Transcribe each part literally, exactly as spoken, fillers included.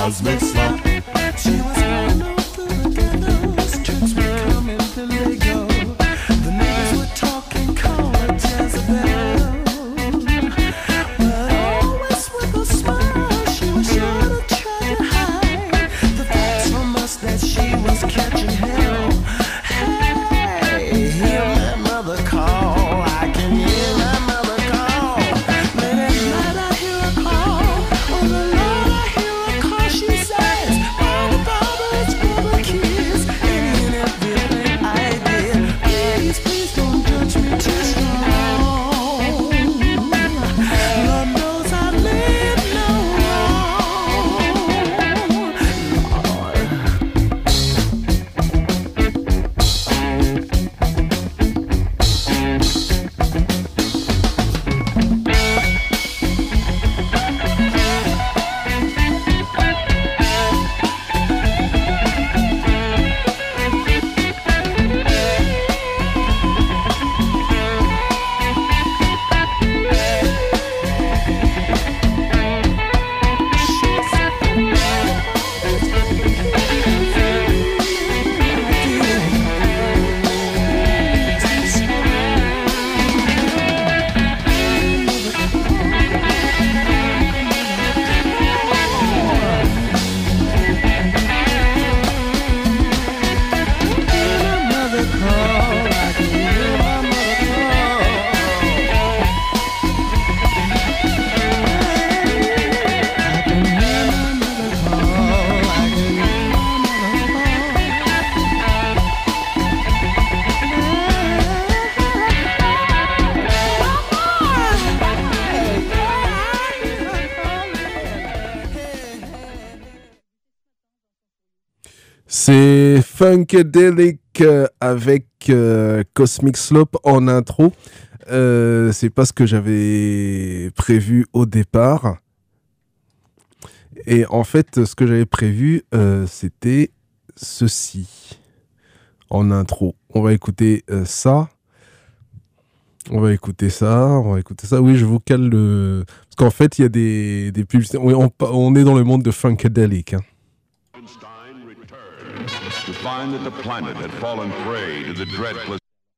Cosmic Slump. She was going on through the ghettos, tricks were coming to Lego. The niggas were talking cold like Jezebel, but always with a smile. She was sure to try to hide the facts from us that she was catching hell. Hey, hear my mother call. I can hear my mother call. Late at night I hear a call. Oh the Lord, I hear a call. She says, Father, Father, it's for the kids. Any and everything I did, please, please don't judge me too strong. Lord knows I live no C'est Funkadelic euh, avec euh, Cosmic Slope en intro. Euh, c'est pas ce que j'avais prévu au départ. Et en fait, ce que j'avais prévu, euh, c'était ceci en intro. On va écouter euh, ça. On va écouter ça. On va écouter ça. Oui, je vous cale le. Parce qu'en fait, il y a des, des publicités. Oui, on, on est dans le monde de Funkadelic. Hein. To find that the planet had fallen prey to the dread placebo.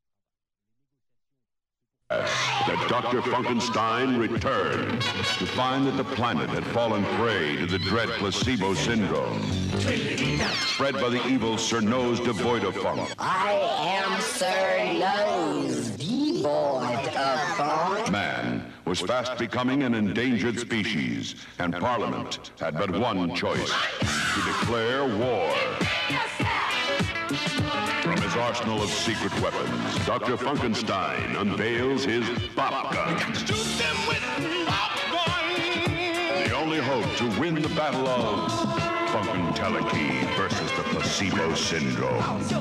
That Doctor Funkenstein returned to find that the planet had fallen prey to the dread placebo syndrome, spread by the evil Sir Nose devoid of funk. I am Sir Nose, devoid of funk. Man was fast becoming an endangered species, and Parliament had but one choice: to declare war. From his arsenal of secret weapons, Doctor Funkenstein unveils his Bop Gun. Shoot them with Bop Gun! The only hope to win the battle of Funkentelechy versus the placebo syndrome.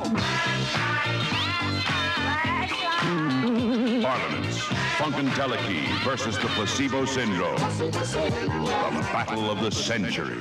Parliament's Funkentelechy versus the placebo syndrome. The battle of the century.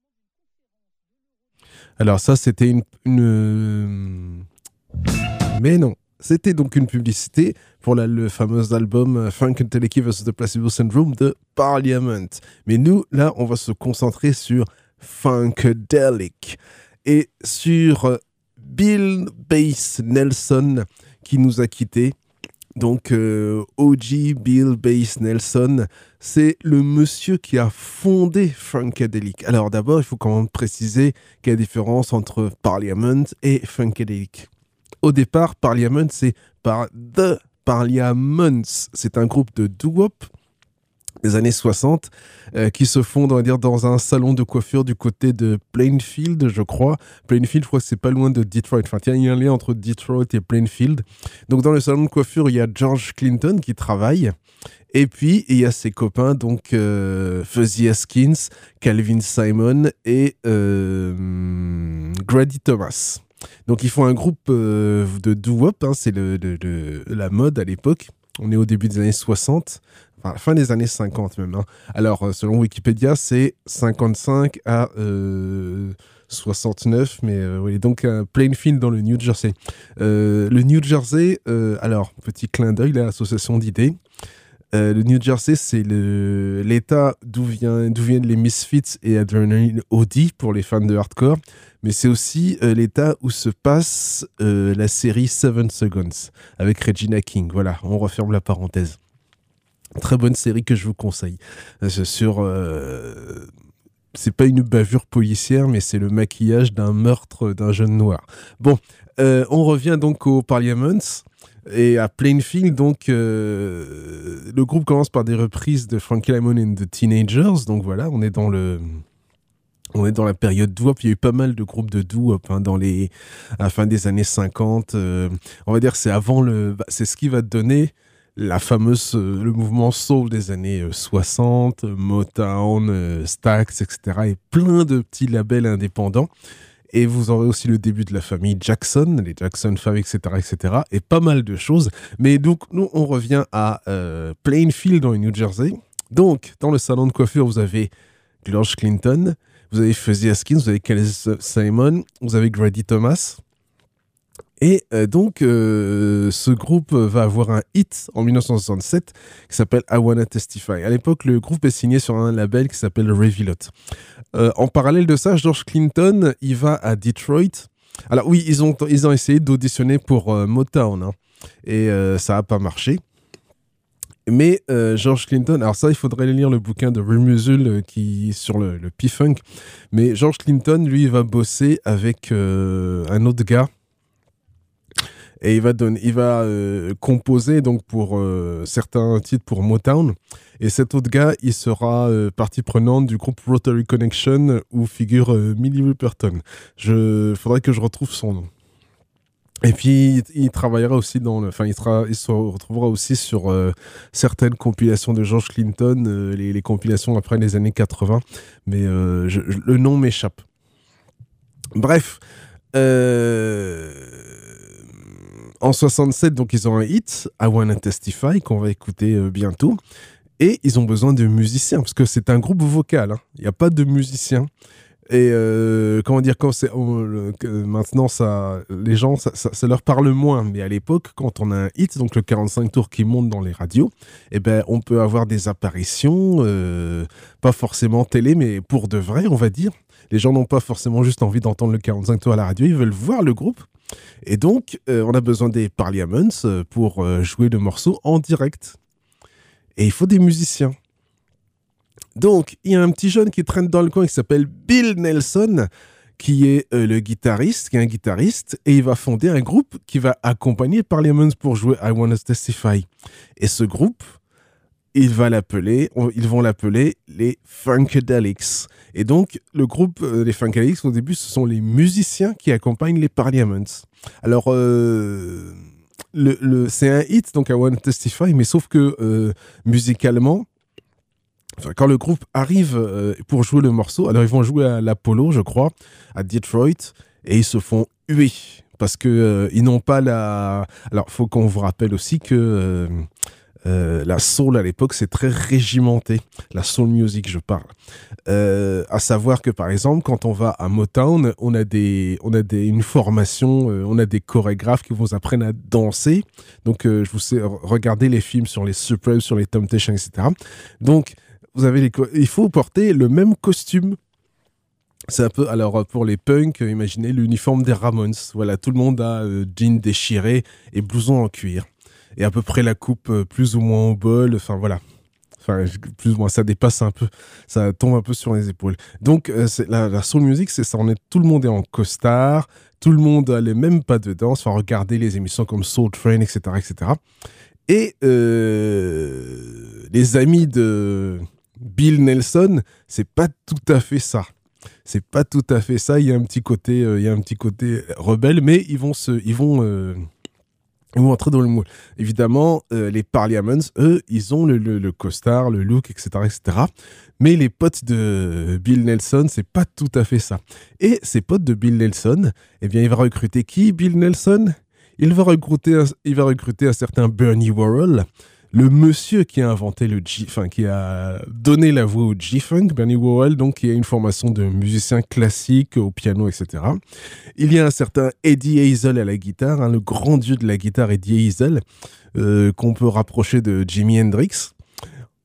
Alors ça, c'était une, une... Mais non, c'était donc une publicité pour la, le fameux album Funkadelic versus the Placebo Syndrome de Parliament. Mais nous, là, on va se concentrer sur Funkadelic et sur Bill Bass Nelson qui nous a quittés. Donc, euh, O G Bill Bass Nelson, c'est le monsieur qui a fondé Funkadelic. Alors d'abord, il faut quand même préciser qu'il y a une différence entre Parliament et Funkadelic. Au départ, Parliament, c'est par The Parliaments. C'est un groupe de doo-wop des années soixante euh, qui se fondent, on va dire, dans un salon de coiffure du côté de Plainfield, je crois. Plainfield, je crois que c'est pas loin de Detroit. Enfin, il y a un lien entre Detroit et Plainfield. Donc, dans le salon de coiffure, il y a George Clinton qui travaille. Et puis, il y a ses copains, donc euh, Fuzzy Haskins, Calvin Simon et euh, Grady Thomas. Donc, ils font un groupe euh, de doo-wop. Hein, c'est le, le, le, la mode à l'époque. On est au début des années soixante. Enfin, fin des années cinquante même. Hein. Alors, selon Wikipédia, c'est cinquante-cinq à euh, soixante-neuf, mais euh, oui, donc un Plainfield dans le New Jersey. Euh, le New Jersey, euh, alors, petit clin d'œil, l'association d'idées. Euh, le New Jersey, c'est le, l'état d'où, vient, d'où viennent les Misfits et Adrenaline O D pour les fans de hardcore, mais c'est aussi euh, l'état où se passe euh, la série Seven Seconds avec Regina King. Voilà, on referme la parenthèse. Très bonne série que je vous conseille. Euh, sur, euh, c'est pas une bavure policière, mais c'est le maquillage d'un meurtre d'un jeune noir. Bon, euh, on revient donc au Parliaments. Et à Plainfield, donc, euh, le groupe commence par des reprises de Frankie Lymon and the Teenagers. Donc voilà, on est dans le, on est dans la période doo-wop. Il y a eu pas mal de groupes de doo-wop hein, dans les, à la fin des années cinquante. Euh, on va dire c'est avant le, c'est ce qui va donner la fameuse, euh, le mouvement soul des années euh, soixante, Motown, euh, Stax, et cetera. Et plein de petits labels indépendants. Et vous aurez aussi le début de la famille Jackson, les Jackson Five, et cetera, et cetera. Et pas mal de choses. Mais donc, nous, on revient à euh, Plainfield, dans le New Jersey. Donc, dans le salon de coiffure, vous avez George Clinton, vous avez Fuzzy Haskins, vous avez Kelly Simon, vous avez Grady Thomas. Et euh, donc, euh, ce groupe va avoir un hit en dix-neuf cent soixante-sept qui s'appelle I Wanna Testify. À l'époque, le groupe est signé sur un label qui s'appelle Revealot. Euh, en parallèle de ça, George Clinton, il va à Detroit. Alors oui, ils ont, ils ont essayé d'auditionner pour euh, Motown, hein, et euh, ça n'a pas marché. Mais euh, George Clinton, alors ça, il faudrait lire le bouquin de Ray Musil euh, qui sur le, le P-Funk. Mais George Clinton, lui, il va bosser avec euh, un autre gars. Et il va, donner, il va euh, composer donc pour euh, certains titres pour Motown. Et cet autre gars, il sera euh, partie prenante du groupe Rotary Connection où figure euh, Millie Riperton. Il faudrait que je retrouve son nom. Et puis, il, il travaillera aussi dans le... Enfin, il, tra, il se retrouvera aussi sur euh, certaines compilations de George Clinton, euh, les, les compilations après les années quatre-vingts. Mais euh, je, je, le nom m'échappe. Bref. Euh... En soixante-sept, donc, ils ont un hit, I Wanna Testify, qu'on va écouter euh, bientôt. Et ils ont besoin de musiciens, parce que c'est un groupe vocal. Hein. Il n'y a pas de musiciens. Et euh, comment dire, quand c'est, oh, le, euh, maintenant, ça, les gens, ça, ça, ça leur parle moins. Mais à l'époque, quand on a un hit, donc le quarante-cinq tours qui monte dans les radios, eh ben, on peut avoir des apparitions, euh, pas forcément télé, mais pour de vrai, on va dire. Les gens n'ont pas forcément juste envie d'entendre le quarante-cinq tours à la radio, ils veulent voir le groupe. Et donc, euh, on a besoin des Parliaments pour euh, jouer le morceau en direct. Et il faut des musiciens. Donc, il y a un petit jeune qui traîne dans le coin qui s'appelle Bill Nelson, qui est euh, le guitariste, qui est un guitariste, et il va fonder un groupe qui va accompagner Parliaments pour jouer I Wanna Testify. Et ce groupe, il va l'appeler, on, ils vont l'appeler les Funkadelics. Et donc, le groupe, euh, les Funkadelics, au début, ce sont les musiciens qui accompagnent les Parliaments. Alors, euh, le, le, c'est un hit, donc I Wanna Testify, mais sauf que euh, musicalement, enfin, quand le groupe arrive euh, pour jouer le morceau, alors ils vont jouer à l'Apollo, je crois, à Detroit, et ils se font huer. Parce qu'ils euh, n'ont pas la... Alors, il faut qu'on vous rappelle aussi que... Euh, Euh, la soul à l'époque c'est très régimenté, la soul music je parle, euh, à savoir que par exemple quand on va à Motown on a, des, on a des, une formation, euh, on a des chorégraphes qui vous apprennent à danser, donc euh, je vous sais regarder les films sur les Supremes, sur les Temptations, et cetera. Donc vous avez les, il faut porter le même costume. C'est un peu, alors pour les punks, imaginez l'uniforme des Ramones, voilà, tout le monde a euh, jean déchiré et blouson en cuir. Et à peu près la coupe euh, plus ou moins au bol, enfin voilà. Enfin, plus ou moins, ça dépasse un peu, ça tombe un peu sur les épaules. Donc, euh, c'est, la, la soul music, c'est ça, on est, tout le monde est en costard, tout le monde a les mêmes pas de danse, enfin, regardez les émissions comme Soul Train, et cetera, et cetera. Et euh, les amis de Bill Nelson, c'est pas tout à fait ça. C'est pas tout à fait ça, il y a un petit côté, euh, il y a un petit côté rebelle, mais ils vont se... Ils vont, euh, Ils vont entrer dans le moule. Évidemment, euh, les Parliaments, eux, ils ont le, le, le costard, le look, et cetera, et cetera. Mais les potes de Bill Nelson, c'est pas tout à fait ça. Et ces potes de Bill Nelson, eh bien, il va recruter qui, Bill Nelson ? Il va recruter, un, il va recruter un certain Bernie Worrell, le monsieur qui a inventé le G, enfin, qui a donné la voix au G-Funk, Bernie Worrell, donc, qui a une formation de musicien classique au piano, et cetera. Il y a un certain Eddie Hazel à la guitare, hein, le grand dieu de la guitare Eddie Hazel, euh, qu'on peut rapprocher de Jimi Hendrix.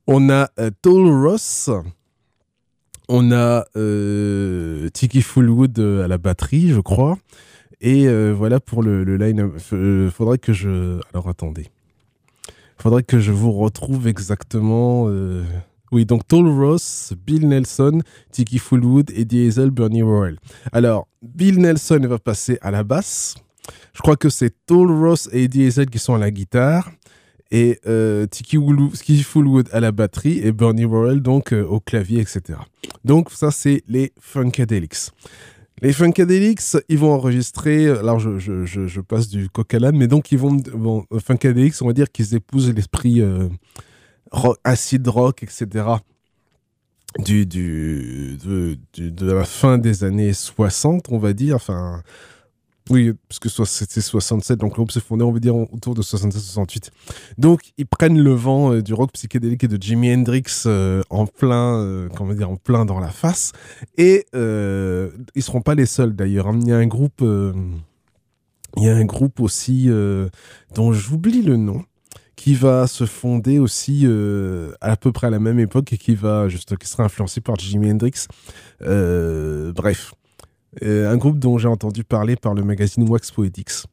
On a euh, Toll Ross. On a euh, Tiki Fullwood à la batterie, je crois. Et euh, voilà pour le, le line. Euh, faudrait que je. Alors attendez. Faudrait que je vous retrouve exactement. Euh... Oui, donc Toll Ross, Bill Nelson, Tiki Fullwood, Eddie Hazel, Bernie Worrell. Alors, Bill Nelson va passer à la basse. Je crois que c'est Toll Ross et Eddie Hazel qui sont à la guitare. Et euh, Tiki Fullwood à la batterie et Bernie Worrell donc euh, au clavier, et cetera. Donc ça, c'est les Funkadelics. Les Funkadelics, ils vont enregistrer, alors je, je, je, je passe du coq à l'âne, mais donc ils vont, bon, Funkadelics, on va dire qu'ils épousent l'esprit euh, rock, acid rock, et cetera. Du, du, de, du, de la fin des années soixante, on va dire, enfin... Oui, parce que c'était soixante-sept, donc le groupe s'est fondé, on va dire, autour de soixante-sept soixante-huit. Donc, ils prennent le vent euh, du rock psychédélique et de Jimi Hendrix euh, en plein, euh, comment dire, en plein dans la face. Et euh, ils seront pas les seuls, d'ailleurs. Hein. Il y a un groupe, euh, il y a un groupe aussi euh, dont j'oublie le nom, qui va se fonder aussi euh, à peu près à la même époque et qui va juste, qui sera influencé par Jimi Hendrix. Euh, bref. Euh, un groupe dont j'ai entendu parler par le magazine Wax Poetics.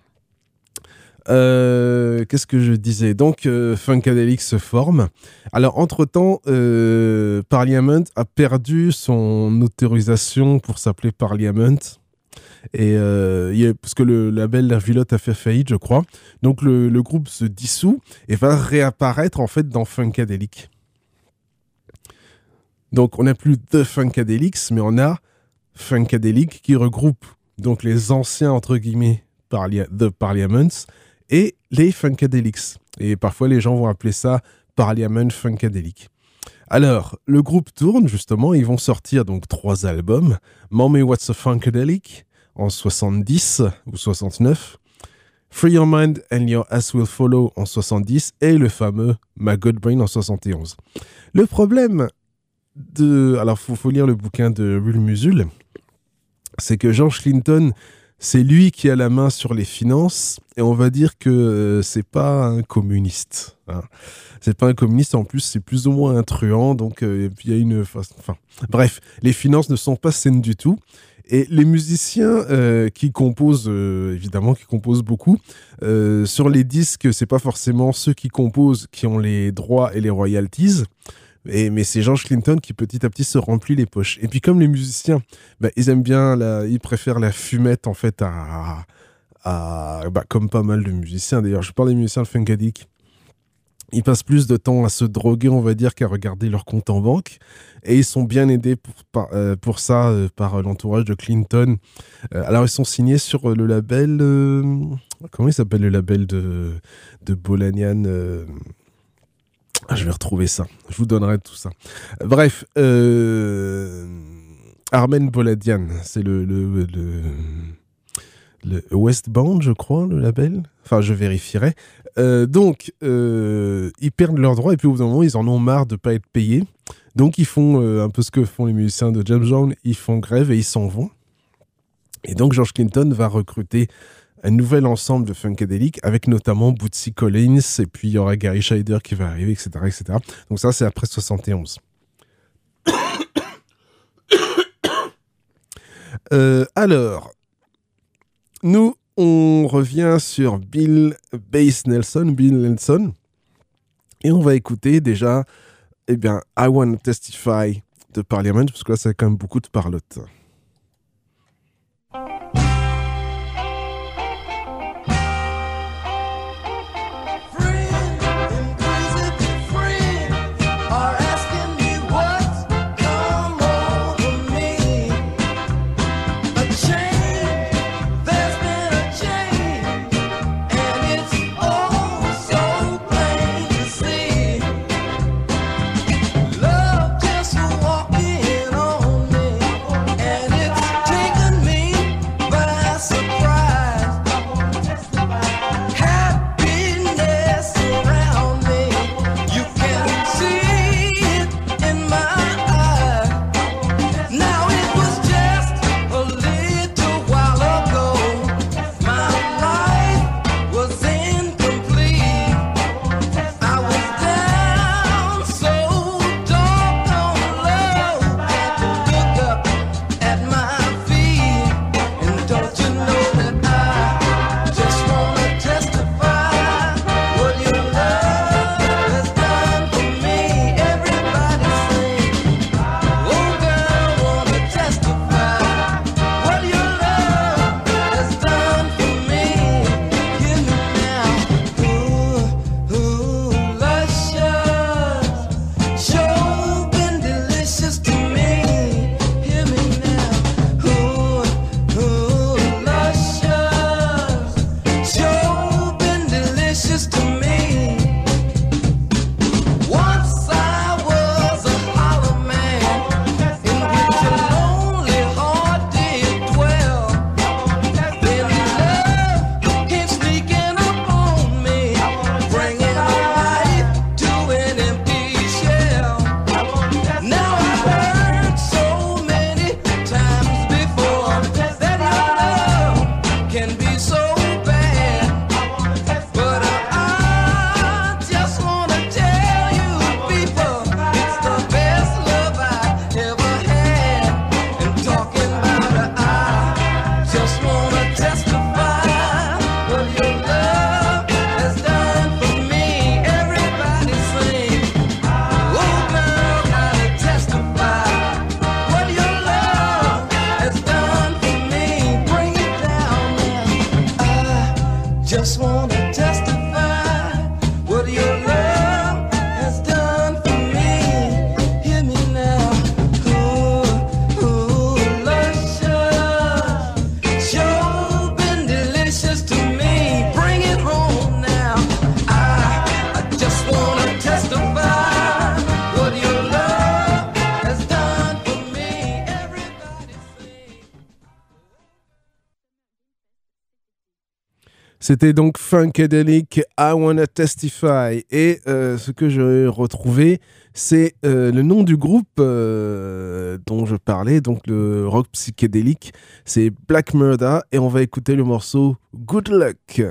Euh, qu'est-ce que je disais ? Donc, euh, Funkadelic se forme. Alors, entre-temps, euh, Parliament a perdu son autorisation pour s'appeler Parliament. Et, euh, y a, parce que le label L'Hervilotte a fait faillite, je crois. Donc, le, le groupe se dissout et va réapparaître, en fait, dans Funkadelic. Donc, on n'a plus The Funkadelics, mais on a Funkadelic qui regroupe donc les anciens entre guillemets Parlia- The Parliaments et les Funkadelics. Et parfois les gens vont appeler ça Parliament Funkadelic. Alors, le groupe tourne justement, ils vont sortir donc trois albums. Mommy What's a Funkadelic en soixante-dix ou soixante-neuf, Free Your Mind and Your Ass Will Follow en soixante-dix et le fameux My Good Brain en soixante et onze. Le problème de... Alors, il faut, faut lire le bouquin de Ruel Musul, c'est que George Clinton, c'est lui qui a la main sur les finances, et on va dire que euh, c'est pas un communiste. Hein. C'est pas un communiste, en plus, c'est plus ou moins un truand, donc il euh, y a une... Enfin, bref, les finances ne sont pas saines du tout. Et les musiciens euh, qui composent, euh, évidemment, qui composent beaucoup, euh, sur les disques, c'est pas forcément ceux qui composent qui ont les droits et les royalties, et, mais c'est George Clinton qui petit à petit se remplit les poches. Et puis comme les musiciens, bah, ils aiment bien, la, ils préfèrent la fumette en fait à, à bah, comme pas mal de musiciens. D'ailleurs, je parle des musiciens de Funkadelic. Ils passent plus de temps à se droguer, on va dire, qu'à regarder leur compte en banque. Et ils sont bien aidés pour, par, euh, pour ça euh, par l'entourage de Clinton. Euh, alors, ils sont signés sur le label... Euh, comment il s'appelle le label de, de Bolanian euh, ah, je vais retrouver ça. Je vous donnerai tout ça. Bref, euh, Armen Boladian, c'est le, le, le, le Westbound, je crois, le label. Enfin, je vérifierai. Euh, donc, euh, ils perdent leurs droits et puis au bout d'un moment, ils en ont marre de ne pas être payés. Donc, ils font euh, un peu ce que font les musiciens de James Brown. Ils font grève et ils s'en vont. Et donc, George Clinton va recruter un nouvel ensemble de Funkadelic avec notamment Bootsy Collins et puis il y aura Gary Scheider qui va arriver, et cetera, et cetera. Donc ça, c'est après soixante et onze. euh, alors, nous, on revient sur Bill Bass Nelson, Bill Nelson, et on va écouter déjà, eh bien, I Wanna Testify de Parliament, parce que là, c'est quand même beaucoup de parlotte. Love just walking on me. C'était donc Funkadelic, I Wanna Testify. Et euh, ce que j'ai retrouvé, c'est euh, le nom du groupe euh, dont je parlais, donc le rock psychédélique. C'est Black Murder et on va écouter le morceau Good Luck.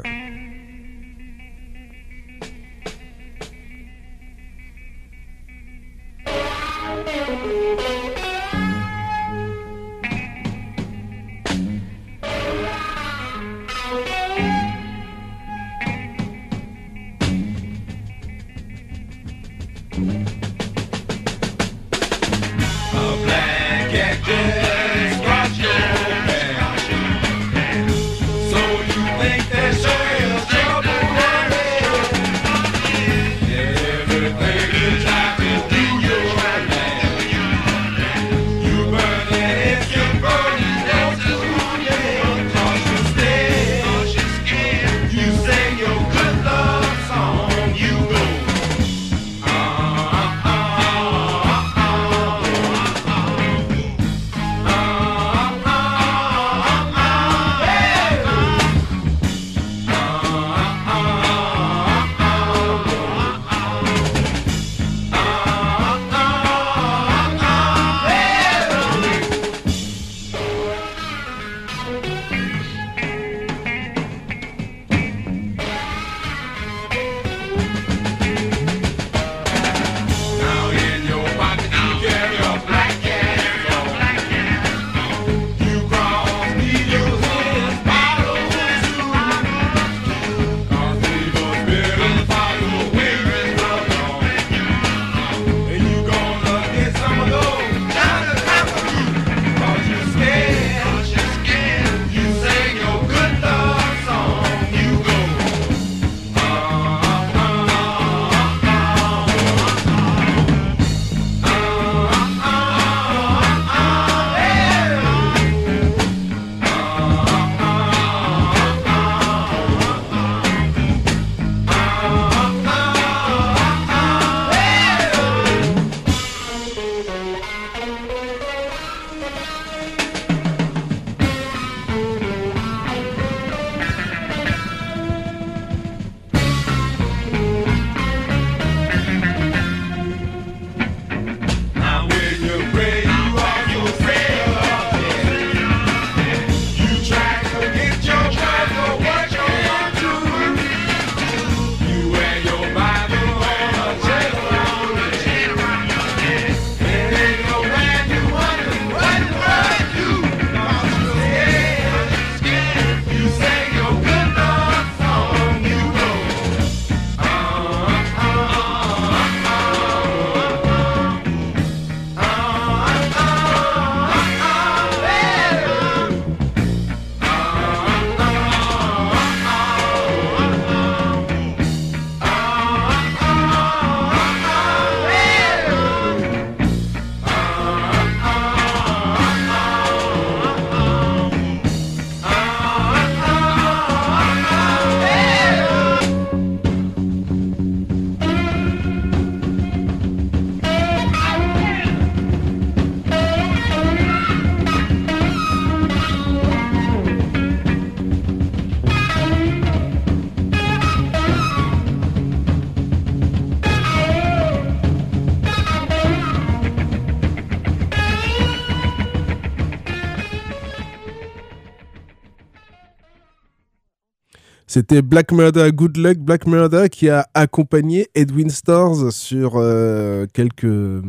C'était Black Murder, Good Luck. Black Murder qui a accompagné Edwin Starrs sur, euh, quelques,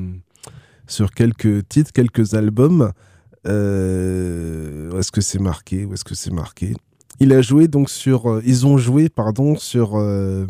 sur quelques titres, quelques albums. Euh, où est-ce que c'est marqué Où est-ce que c'est marqué Il a joué donc sur... Euh, ils ont joué, pardon, sur... Euh,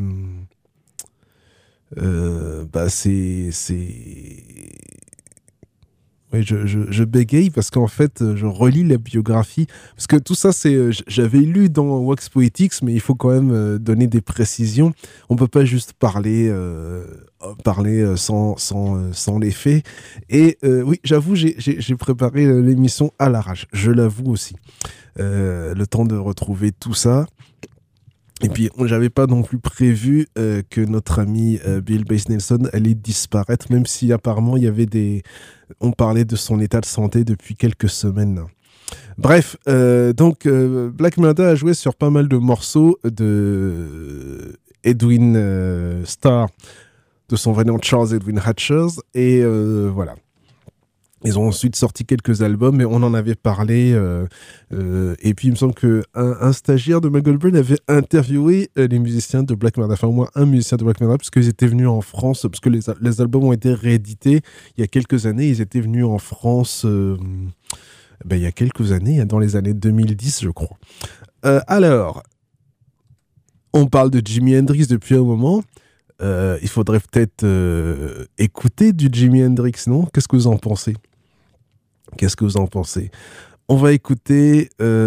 euh, bah c'est... c'est... Oui, je, je, je bégaye parce qu'en fait, je relis la biographie. Parce que tout ça, c'est, j'avais lu dans Wax Poetics, mais il faut quand même donner des précisions. On ne peut pas juste parler, euh, parler sans, sans, sans les faits. Et euh, oui, j'avoue, j'ai, j'ai, j'ai préparé l'émission à l'arrache. Je l'avoue aussi. Euh, le temps de retrouver tout ça. Et puis, j'avais pas non plus prévu euh, que notre ami euh, Bill Bass Nelson allait disparaître, même si apparemment il y avait des... On parlait de son état de santé depuis quelques semaines. Bref, euh, donc euh, Black Murder a joué sur pas mal de morceaux de Edwin euh, Starr, de son vrai nom Charles Edwin Hatchers, et euh, voilà. Ils ont ensuite sorti quelques albums, mais on en avait parlé. Euh, euh, et puis, il me semble qu'un un stagiaire de Michael Brain avait interviewé euh, les musiciens de Black Murder, enfin au moins un musicien de Black Murder, parce qu'ils étaient venus en France, parce que les, les albums ont été réédités il y a quelques années. Ils étaient venus en France euh, ben, il y a quelques années, dans les années deux mille dix, je crois. Euh, alors, on parle de Jimi Hendrix depuis un moment. Euh, il faudrait peut-être euh, écouter du Jimi Hendrix, non ? Qu'est-ce que vous en pensez ? Qu'est-ce que vous en pensez ? On va écouter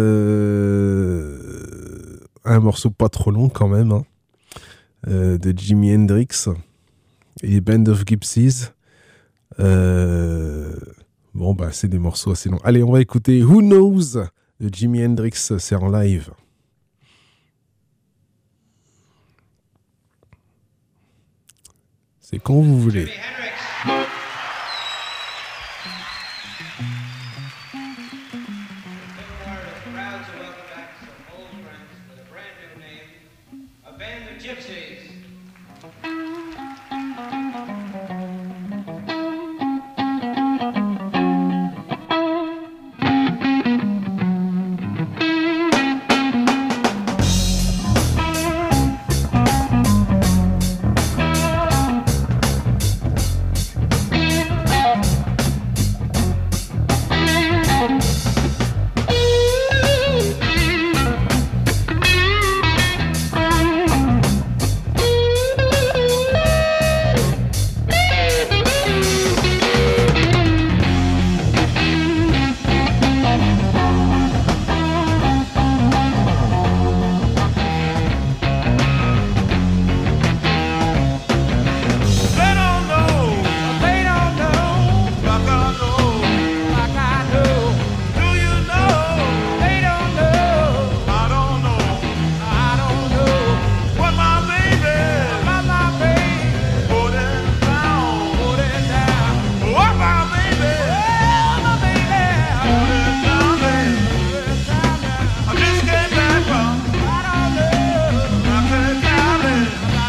euh, un morceau pas trop long quand même, hein, euh, de Jimi Hendrix et Band of Gypsies. Euh, bon, bah, c'est des morceaux assez longs. Allez, on va écouter Who Knows de Jimi Hendrix, c'est en live. C'est quand vous voulez.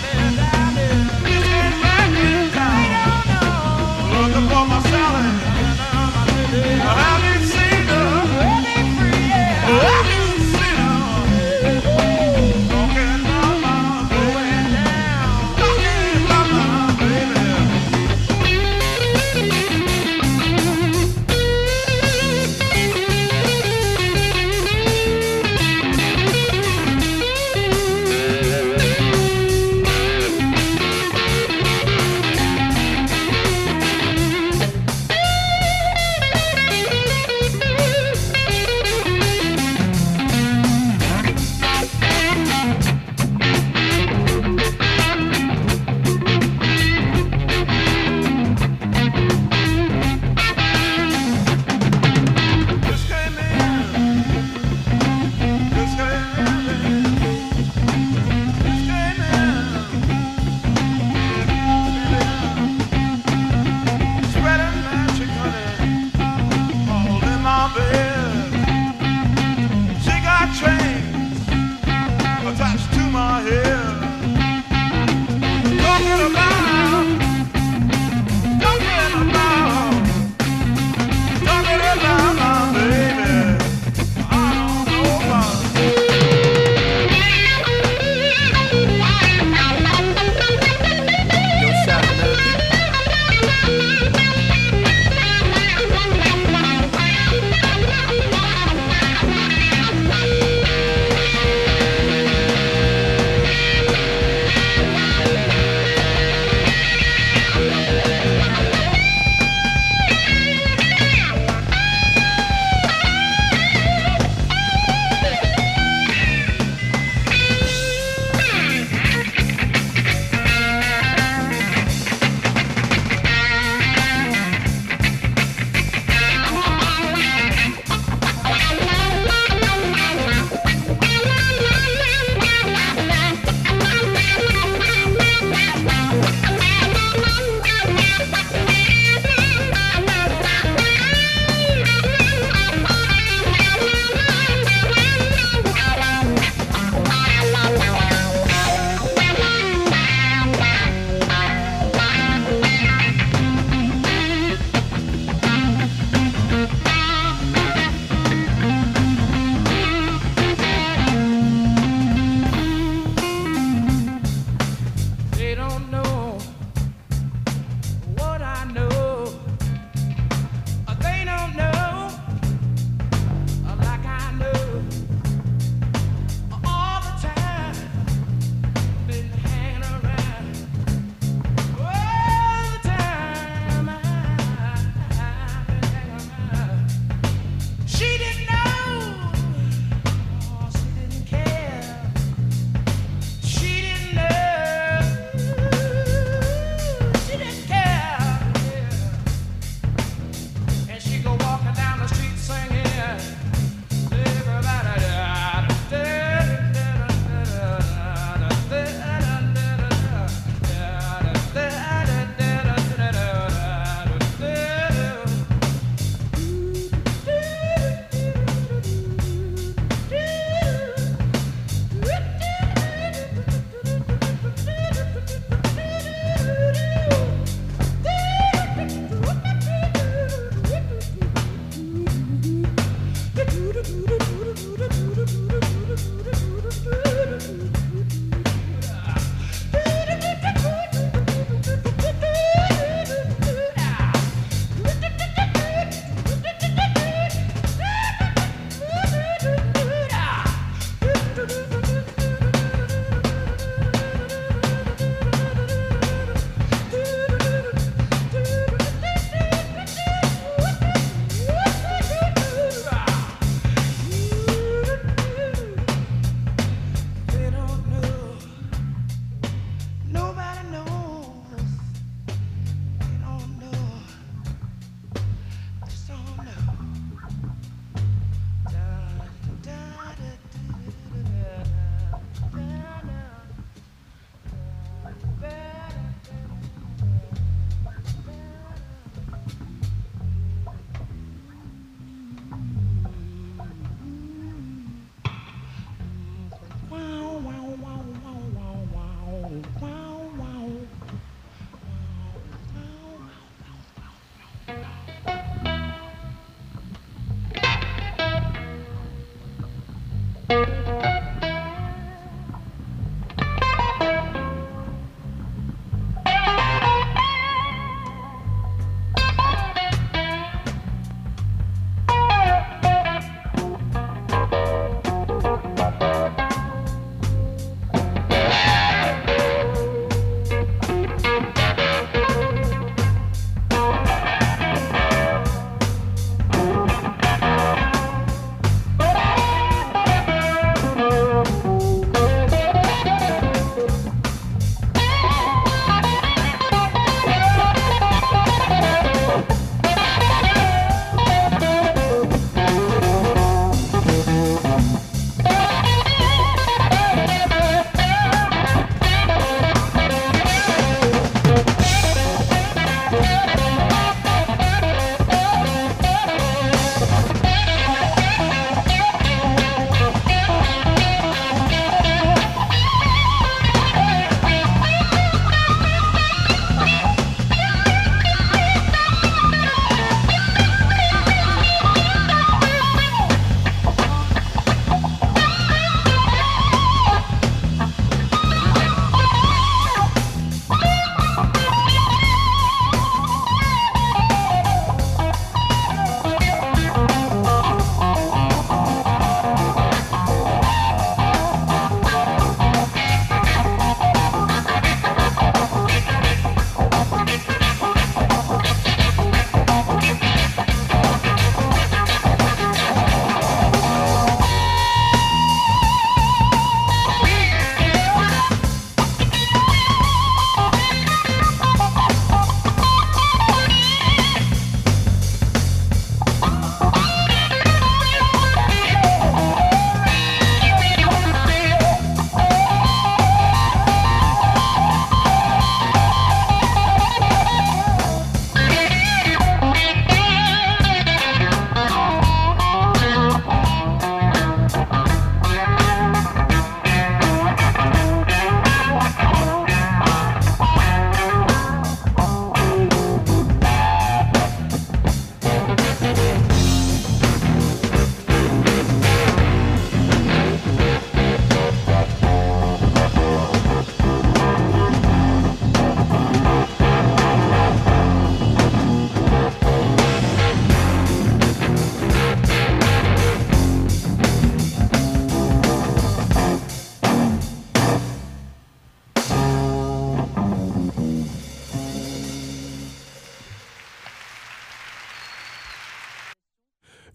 Looking for my salad.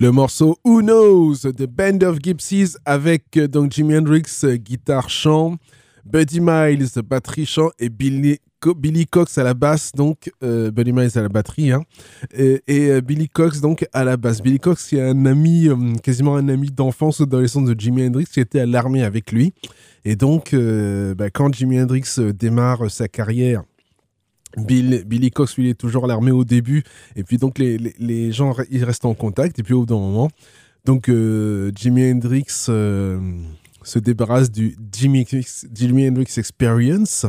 Le morceau Who Knows de Band of Gypsies avec euh, donc Jimi Hendrix, euh, guitare chant, Buddy Miles, batterie chant et Billy, Co- Billy Cox à la basse, donc euh, Buddy Miles à la batterie, hein, et, et euh, Billy Cox donc à la basse. Billy Cox qui est un ami, euh, quasiment un ami d'enfance ou d'adolescence de Jimi Hendrix, qui était à l'armée avec lui. Et donc, euh, bah, quand Jimi Hendrix euh, démarre euh, sa carrière, Bill, Billy Cox, lui, il est toujours à l'armée au début, et puis donc les, les, les gens ils restent en contact, et puis au bout d'un moment, donc euh, Jimi Hendrix euh, se débarrasse du Jimi, Jimi Hendrix Experience,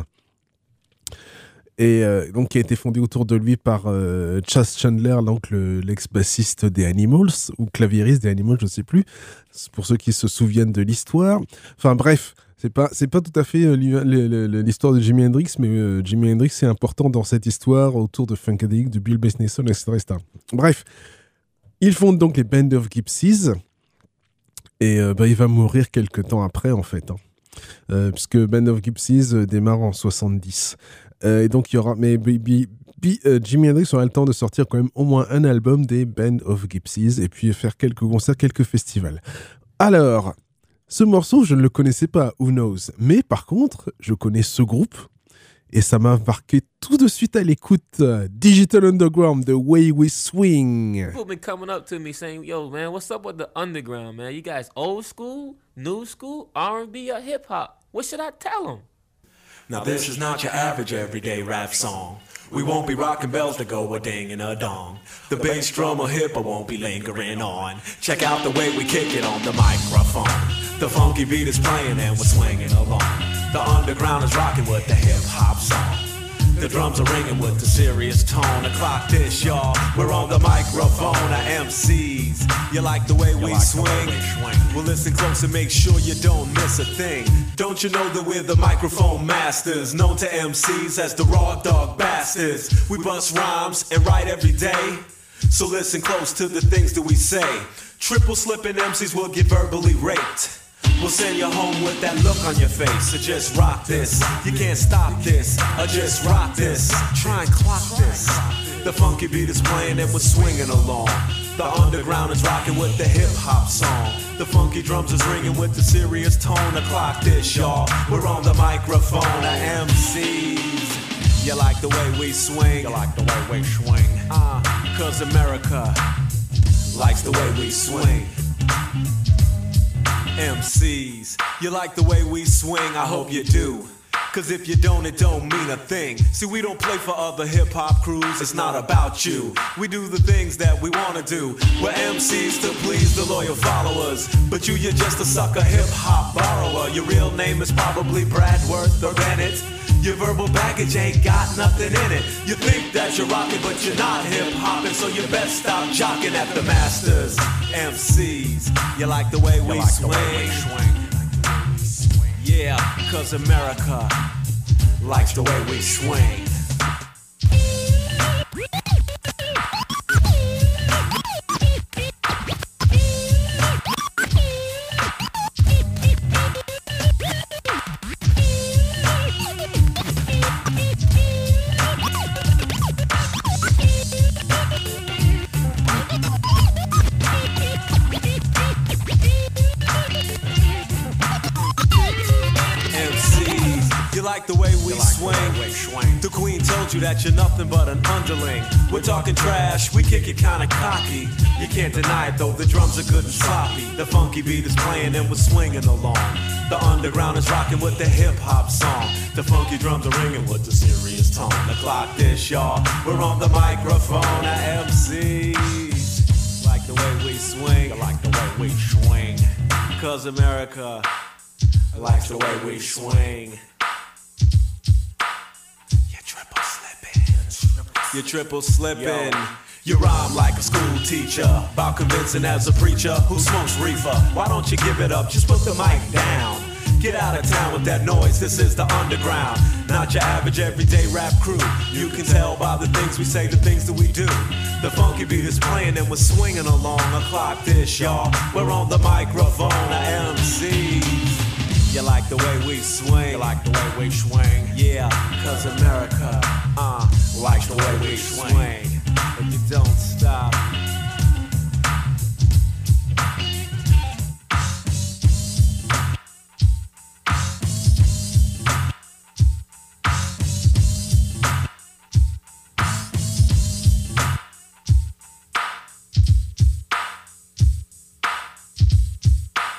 et euh, donc qui a été fondé autour de lui par euh, Chas Chandler, donc le, l'ex-bassiste des Animals, ou claviériste des Animals, je ne sais plus, c'est pour ceux qui se souviennent de l'histoire. Enfin bref, c'est pas, c'est pas tout à fait euh, l'histoire de Jimi Hendrix, mais euh, Jimi Hendrix est important dans cette histoire autour de Funkadelic, de Bill Bass Nason, et cetera, et cetera. Bref, ils fondent donc les Band of Gypsies, et euh, bah, il va mourir quelques temps après, en fait, hein. euh, puisque Band of Gypsies euh, démarre en soixante-dix. Euh, et donc, il y aura... Mais B, B, B, euh, Jimi Hendrix aura le temps de sortir quand même au moins un album des Band of Gypsies, et puis faire quelques concerts, quelques festivals. Alors... Ce morceau, je ne le connaissais pas, Who Knows. Mais par contre, je connais ce groupe et ça m'a marqué tout de suite à l'écoute. uh, Digital Underground, The Way We Swing. People been coming up to me saying, yo, man, what's up with the underground, man? You guys old school, new school, R and B, or hip hop? What should I tell them? Now this is not your average everyday rap song. We won't be rocking bells to go a ding and a dong. The bass drum or hip I won't be lingering on. Check out the way we kick it on the microphone. The funky beat is playing and we're swinging along. The underground is rocking with the hip hop song. The drums are ringing with the serious tone. The clock this, y'all. We're on the microphone, our M Cs. You like the way we swing? Well, listen close and make sure you don't miss a thing. Don't you know that we're the microphone masters, known to M Cs as the raw dog bastards. We bust rhymes and write every day. So listen close to the things that we say. Triple slipping M Cs will get verbally raped. We'll send you home with that look on your face. So just rock this. You can't stop this. Or just rock this. Try and clock this. The funky beat is playing and we're swinging along. The underground is rocking with the hip hop song. The funky drums is ringing with the serious tone. The clock this, y'all. We're on the microphone, the M Cs. You like the way we swing? You like the way we swing? Uh, cause America likes the way we swing. M Cs, you like the way we swing? I hope you do. Cause if you don't, it don't mean a thing. See, we don't play for other hip-hop crews, it's not about you. We do the things that we wanna do. We're M Cs to please the loyal followers. But you, you're just a sucker hip-hop borrower. Your real name is probably Bradworth or Bennett. Your verbal baggage ain't got nothing in it. You think that you're rocking, but you're not hip-hopping. So you best stop jocking at the masters. M Cs, you like the way we swing? Yeah, cause America likes the way we swing. Like the way we swing. The queen told you that you're nothing but an underling. We're talking trash, we kick it kinda cocky. You can't deny it though, the drums are good and sloppy. The funky beat is playing and we're swinging along. The underground is rocking with the hip hop song. The funky drums are ringing with the serious tone. The clock this, y'all. We're on the microphone, our M Cs. Like the way we swing. You like the way we swing. Cause America likes the way we swing. You're triple slipping. You rhyme like a school teacher, about convincing as a preacher who smokes reefer. Why don't you give it up? Just put the mic down. Get out of town with that noise. This is the underground, not your average everyday rap crew. You can tell by the things we say, the things that we do. The funky beat is playing and we're swinging along. A clock this, y'all. We're on the microphone, the M Cs. You like the way we swing? You like the way we swing? Yeah, cause America, uh, likes the way we swing. And you don't stop.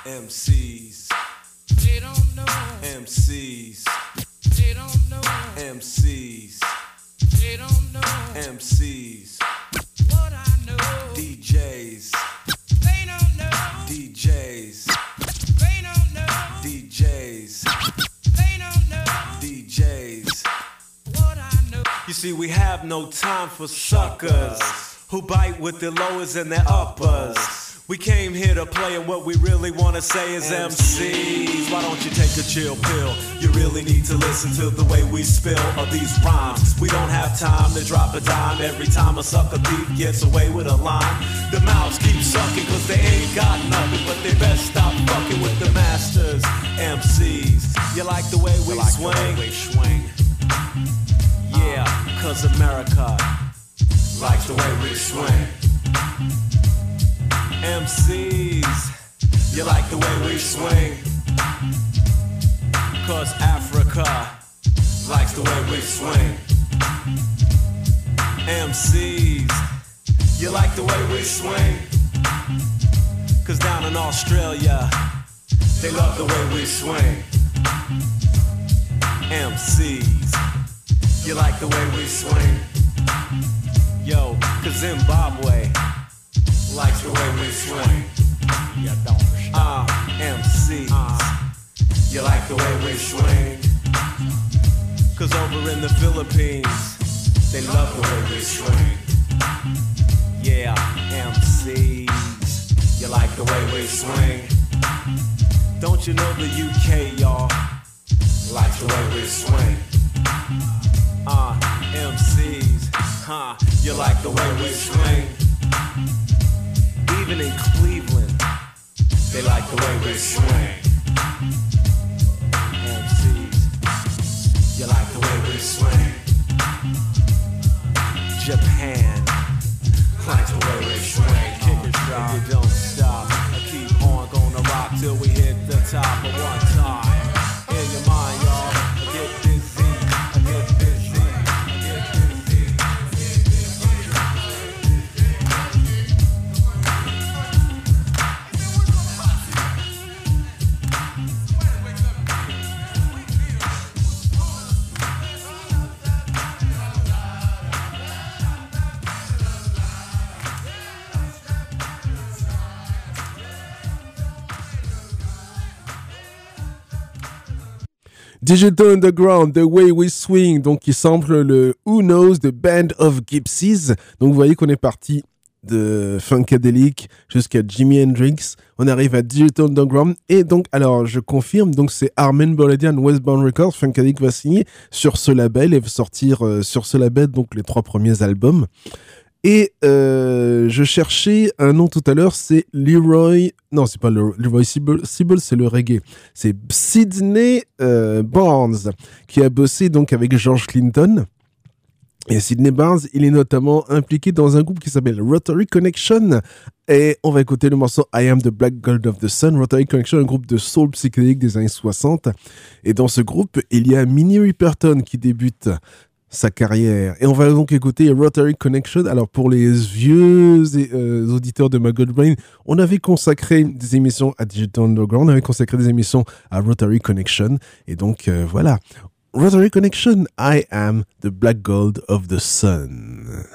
M Cs. They don't know. M Cs. They don't know. M Cs. They don't know. M Cs. What I know. D Js. They don't know. D Js. They don't know. D Js. They don't know. D Js. What I know. You see, we have no time for suckers who bite with their lowers and their uppers. We came here to play, and what we really want to say is M Cs. Why don't you take a chill pill? You really need to listen to the way we spill of these rhymes. We don't have time to drop a dime every time a sucker thief gets away with a line. The mouths keep sucking cause they ain't got nothing, but they best stop fucking with the masters. M Cs, you like the way we like swing? We swing. Yeah, cause America likes the way we swing. M Cs, you like the way we swing? Cause Africa likes the way we swing. M Cs, you like the way we swing? Cause down in Australia, they love the way we swing. M Cs, you like the way we swing? Yo, cause Zimbabwe likes the way we swing. You don't stop. Uh, M Cs, uh, you like the way we swing? Cause over in the Philippines, they love the way we swing. Yeah, M Cs, you like the way we swing? Don't you know the U K, y'all, likes the way we swing? Uh, M Cs, huh, you like the way we swing? Even in Cleveland, they like the way we swing. M Cs, you like the way we swing? Japan likes the way we swing. Kick it drop, you don't stop. I keep on gonna rock till we hit the top of one time. In your mind, y'all, I get busy, I get busy, I get busy. Digital Underground, The Way We Swing, donc qui sample le Who Knows, The Band of Gypsies. Donc vous voyez qu'on est parti de Funkadelic jusqu'à Jimi Hendrix. On arrive à Digital Underground. Et donc, alors je confirme, donc c'est Armen Boladian, Westbound Records. Funkadelic va signer sur ce label et va sortir euh, sur ce label donc les trois premiers albums. Et euh, je cherchais un nom tout à l'heure, c'est Leroy... Non, c'est pas le, Leroy Sibble, Sibble, c'est le reggae. C'est Sidney euh, Barnes, qui a bossé donc avec George Clinton. Et Sidney Barnes, il est notamment impliqué dans un groupe qui s'appelle Rotary Connection. Et on va écouter le morceau I Am the Black Gold of the Sun. Rotary Connection, un groupe de soul psychédélique des années soixante. Et dans ce groupe, il y a Minnie Riperton qui débute sa carrière. Et on va donc écouter Rotary Connection. Alors pour les vieux euh, auditeurs de My Good Brain, on avait consacré des émissions à Digital Underground, on avait consacré des émissions à Rotary Connection. Et donc euh, voilà. Rotary Connection, I Am the Black Gold of the Sun.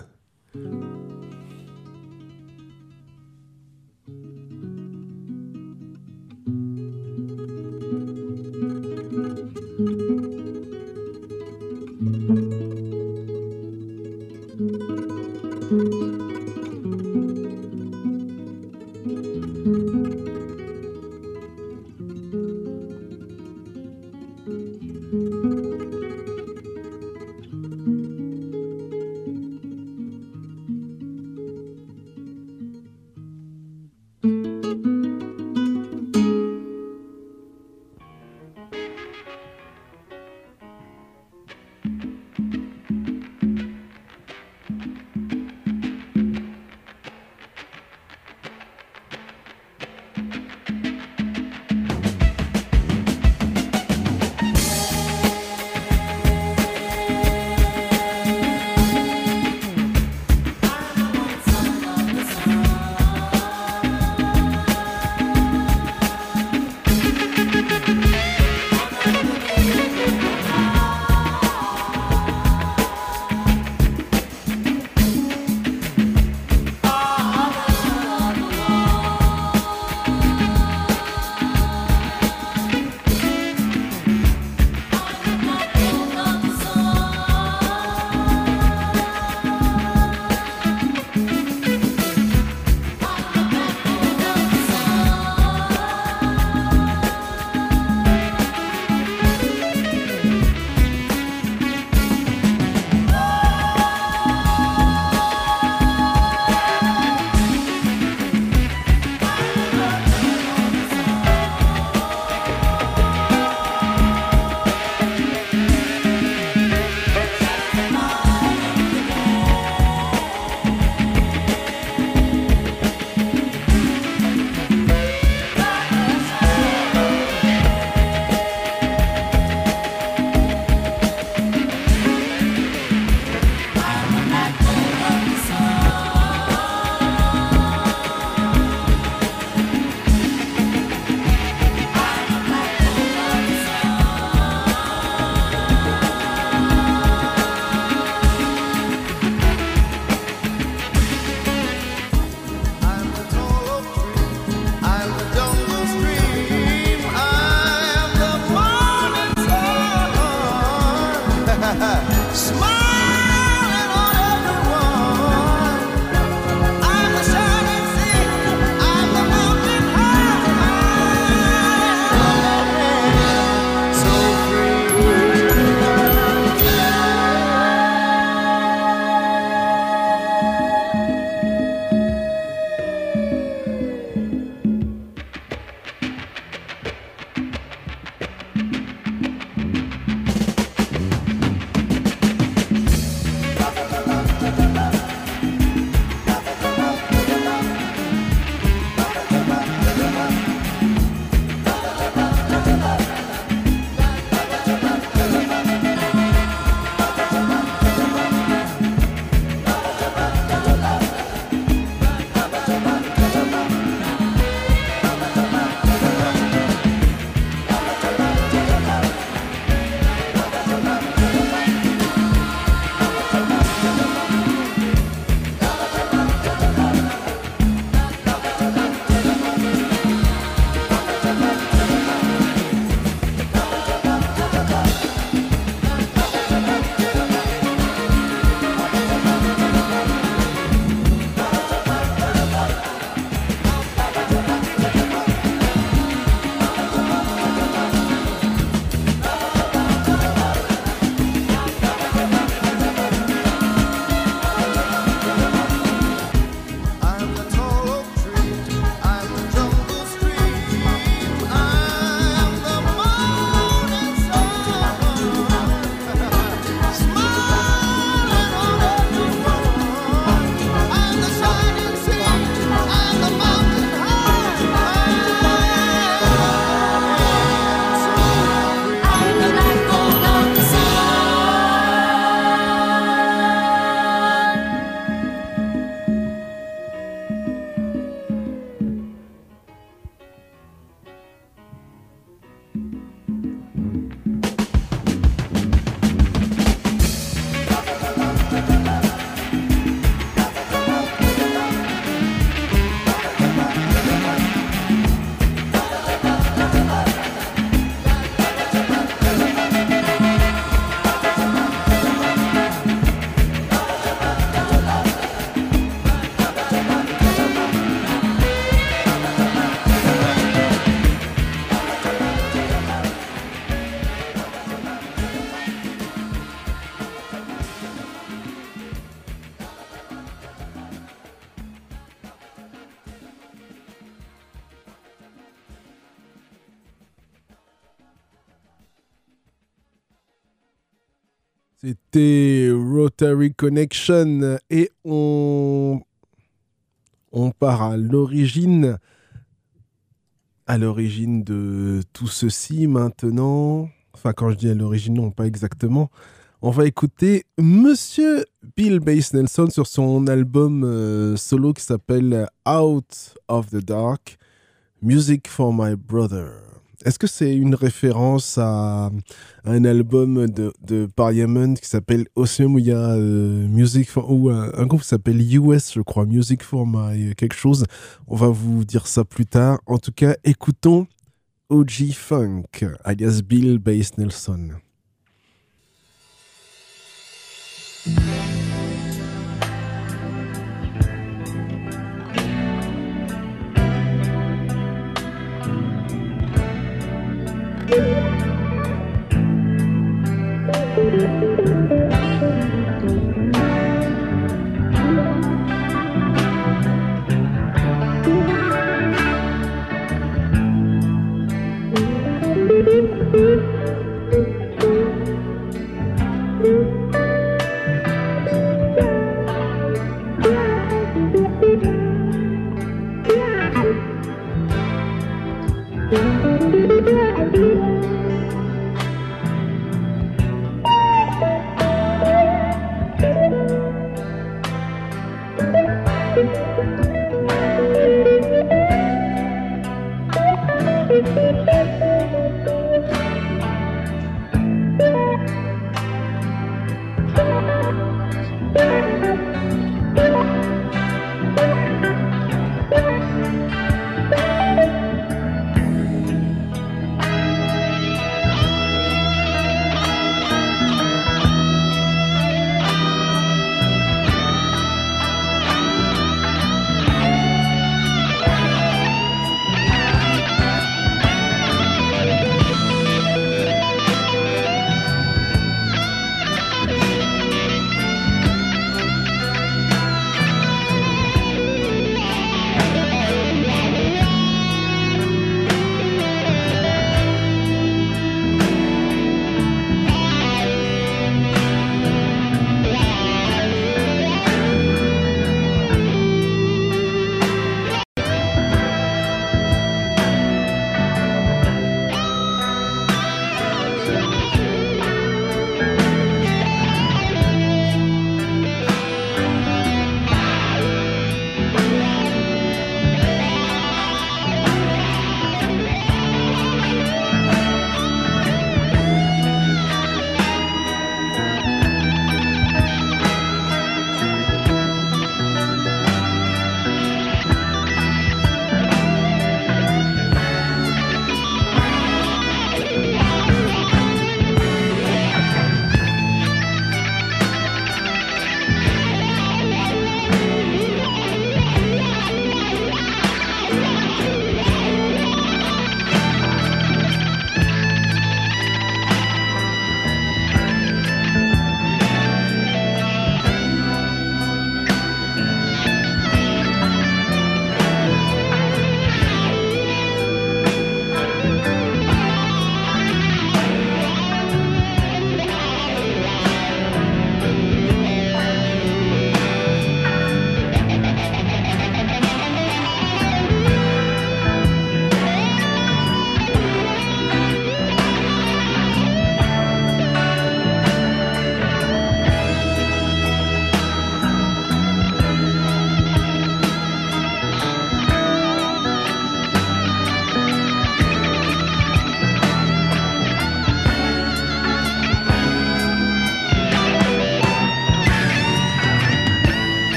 C'était Rotary Connection et on, on part à l'origine, à l'origine de tout ceci maintenant. Enfin, quand je dis à l'origine, non, pas exactement. On va écouter Monsieur Bill Bass Nelson sur son album euh, solo qui s'appelle Out of the Dark, Music for My Brother. Est-ce que c'est une référence à un album de, de Parliament qui s'appelle Ocean, où il y a euh, Music for, ou un, un groupe qui s'appelle U S, je crois, Music for My quelque chose. On va vous dire ça plus tard. En tout cas, écoutons O G Funk, alias Bill Bass Nelson. Thank you.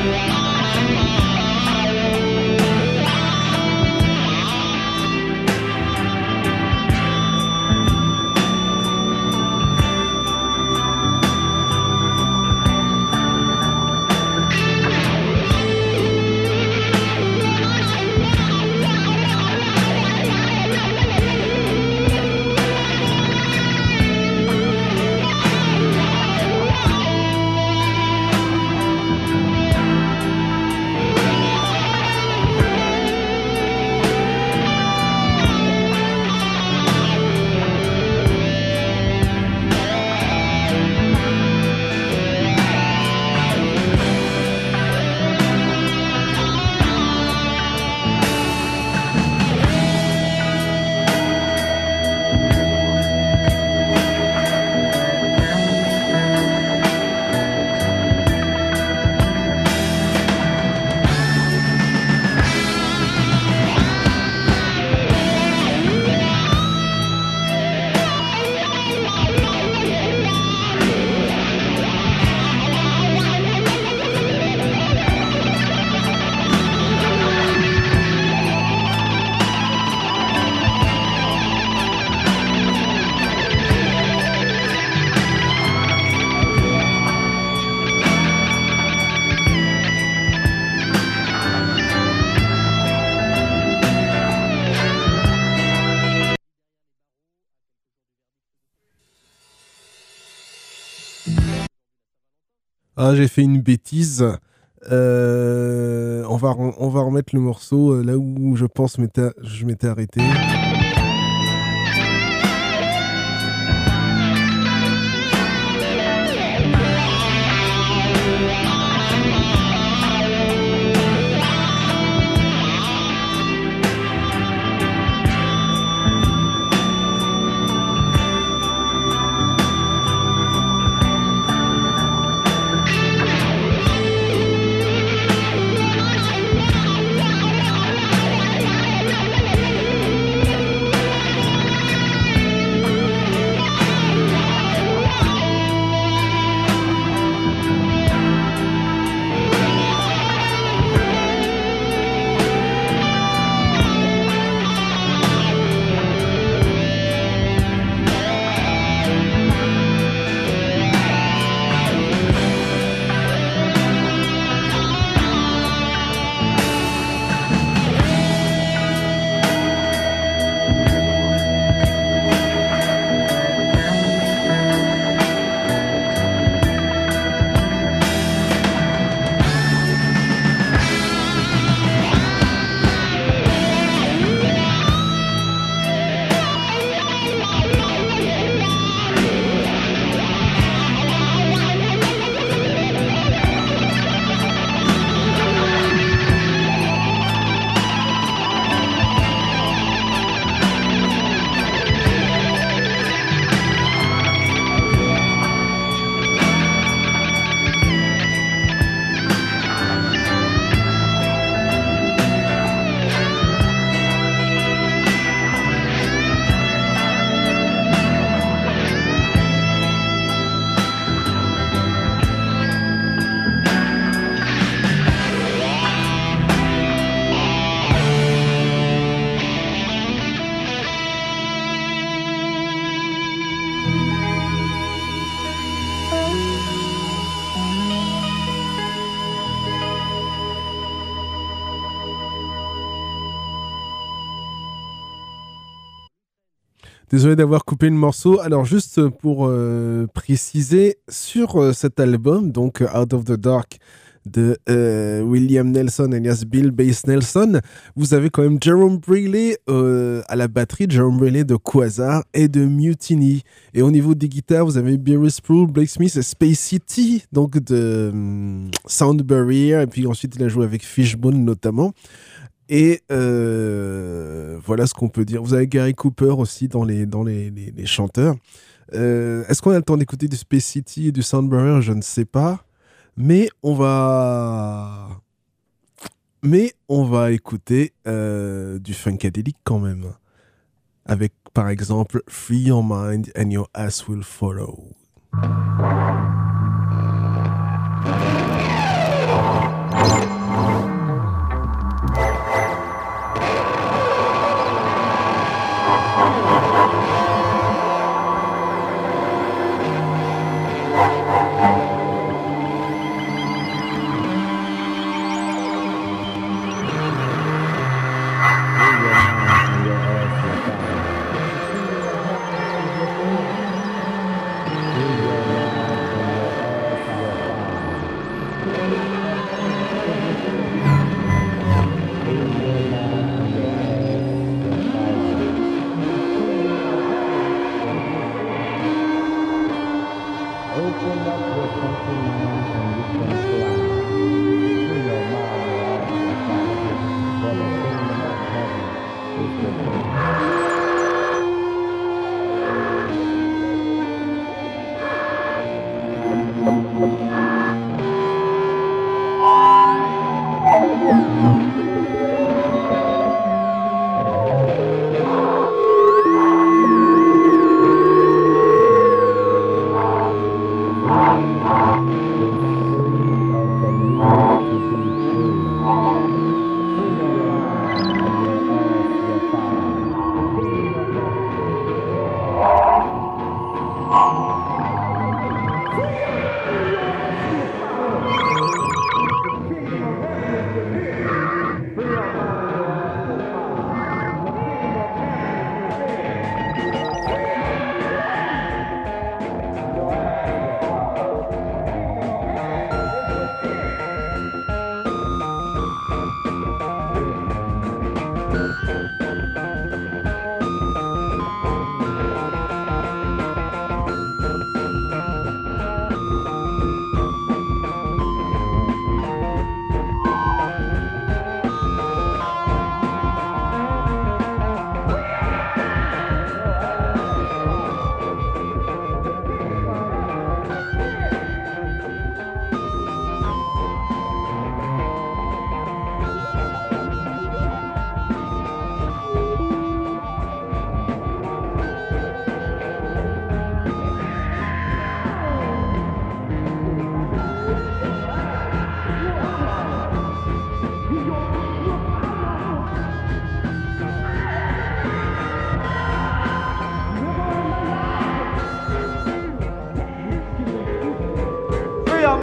Ah, j'ai fait une bêtise. Euh, on, va, on va remettre le morceau là où je pense m'étais, je m'étais arrêté. Désolé d'avoir coupé le morceau. Alors juste pour euh, préciser, sur euh, cet album, donc Out of the Dark de euh, William Nelson alias Bill Bass Nelson, vous avez quand même Jerome Braley euh, à la batterie, Jerome Braley de Quasar et de Mutiny. Et au niveau des guitares, vous avez Barry Sproul, Blake Smith et Space City, donc de um, Sound Barrier. Et puis ensuite, il a joué avec Fishbone notamment. Et euh, voilà ce qu'on peut dire. Vous avez Gary Cooper aussi dans les, dans les, les, les chanteurs. Euh, est-ce qu'on a le temps d'écouter du Space City et du Sound Barrier ? Je ne sais pas. Mais on va... Mais on va écouter euh, du Funkadelic quand même. Avec, par exemple, Free Your Mind and Your Ass Will Follow.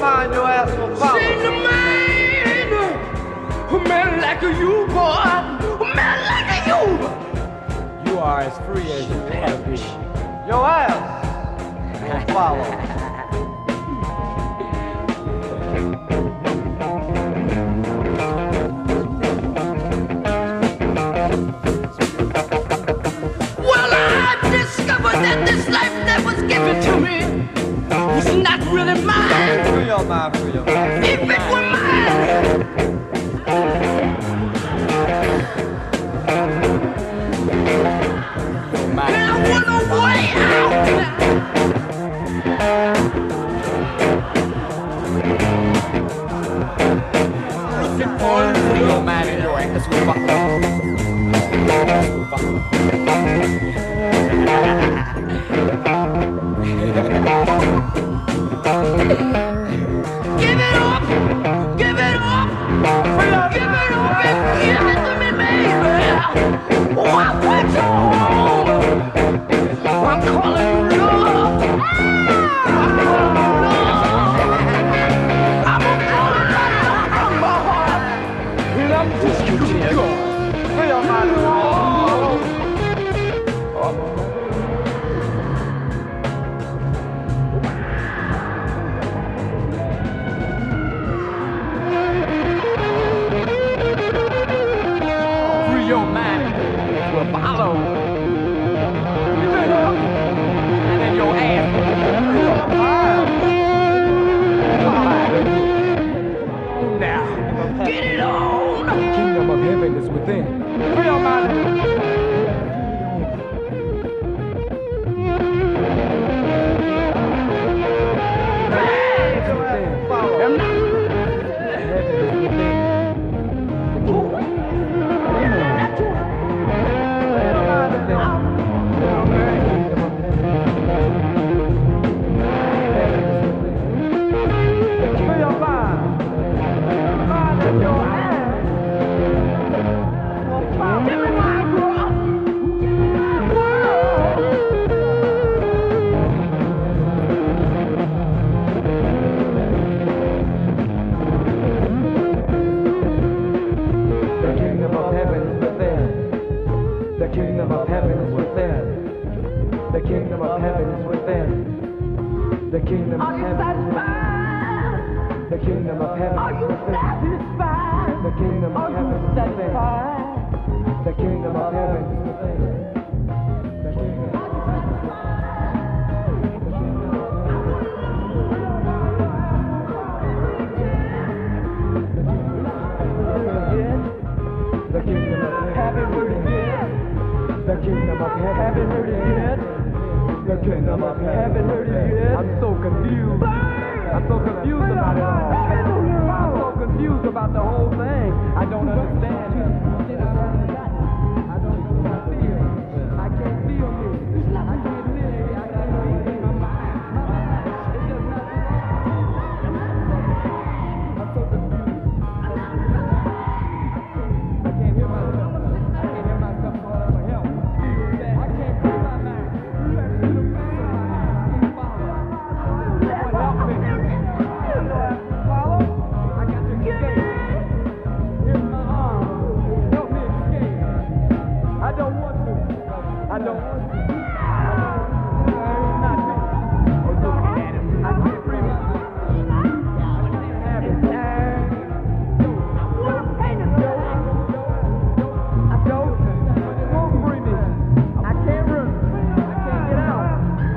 mind your ass will follow. Seen the man who man like a you, boy. Who man like a you. You are as free as you can be. Your ass will follow. Well, I discovered that this life that was given to me was not really mine. Free your mind, free your mind. If it were mine, then I want a way out. Free your mind and your ass will follow. Give it up, give it up, give it up and give it to me, baby. Oh, I want you home. I'm calling you love. I'm calling you love. I'm gonna call it out from my heart. And I'm just gonna go. Free your mind and your ass. Free your mind will follow. Give it up, and then your ass will follow. Now, Get it on. the kingdom of heaven is within. Free your mind. I'm not. The kingdom of heaven is within. The kingdom of heaven is within. The kingdom of Are you heaven is within. satisfied? The kingdom of heaven Are is you within. satisfied? The kingdom Are of you heaven is within. satisfied? The kingdom of heaven is within. The kingdom of The kingdom of heaven is within. The kingdom of heaven is within. The kingdom of heaven is within. I'm so confused. I'm so confused about it all. I'm so confused about the whole thing. I don't understand it. I don't know what I feel. I can't feel me. I can't feel me. I can't feel me. My mind. My mind. It's just not. I'm so confused. I can't hear myself. I can't hear myself calling for help. I can't feel my mind. Help me. Follow? I got to escape. Here's my arm. Help me escape. I don't want to. I don't want to. It's not me. Oh, look at him. I can't free my mind. I can't have it. Yo, it won't free me. I can't run. I can't get out.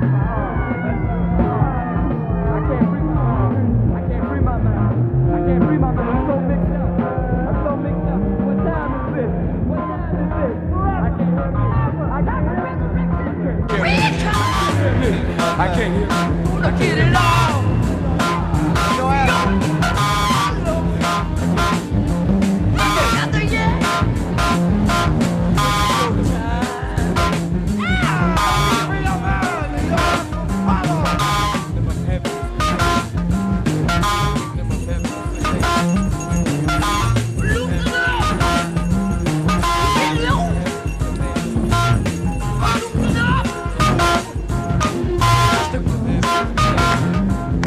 I can't free my mind. I can't free my mind. I can't free my mind. I'm so mixed up. I'm so mixed up. What time is this? What time is this? I can't hear me. I can't hear me. I can't hear me. Wanna get it on? Go ahead. Nothing yet. Loosen up. Get loose. Loosen up.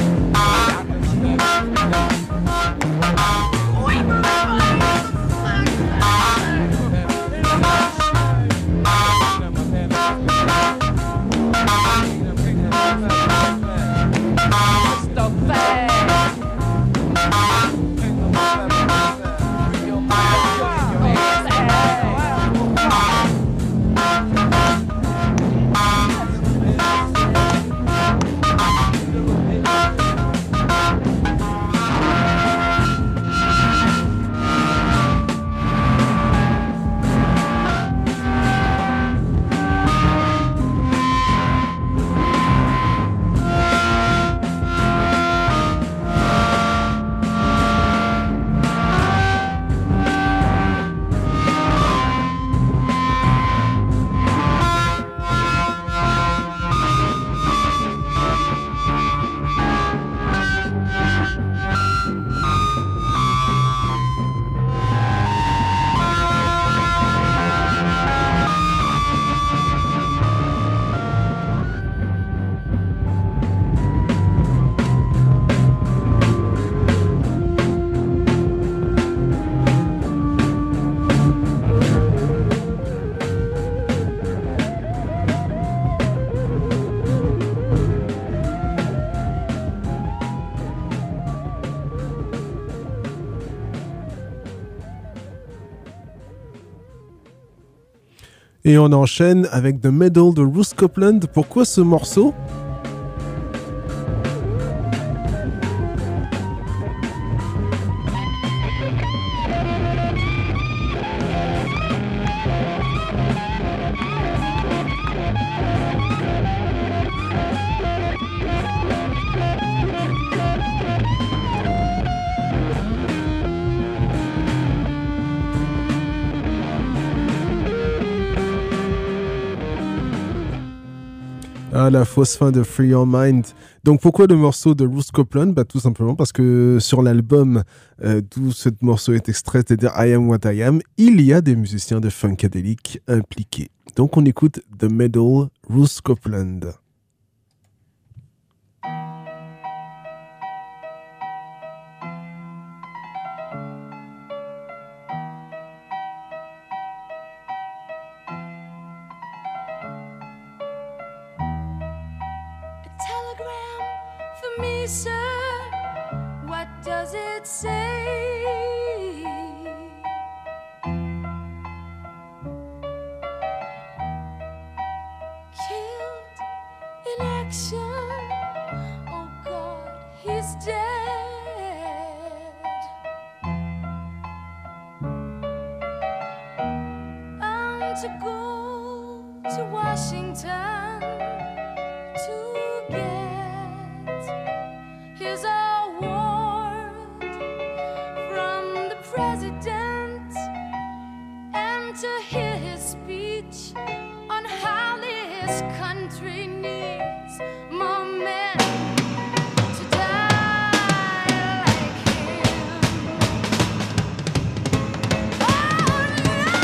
Et on enchaîne avec The Medal de Ruth Copeland. Pourquoi ce morceau ? Ah, la fausse fin de Free Your Mind. Donc pourquoi le morceau de Ruth Copeland ? Bah, tout simplement parce que sur l'album euh, d'où ce morceau est extrait, c'est-à-dire I Am What I Am, il y a des musiciens de Funkadelic impliqués. Donc on écoute The Medal, Ruth Copeland. Me, sir, what does it say? Killed in action, oh God, he's dead. I'm to go to Washington to get his award from the president and to hear his speech on how this country needs more men to die like him. Oh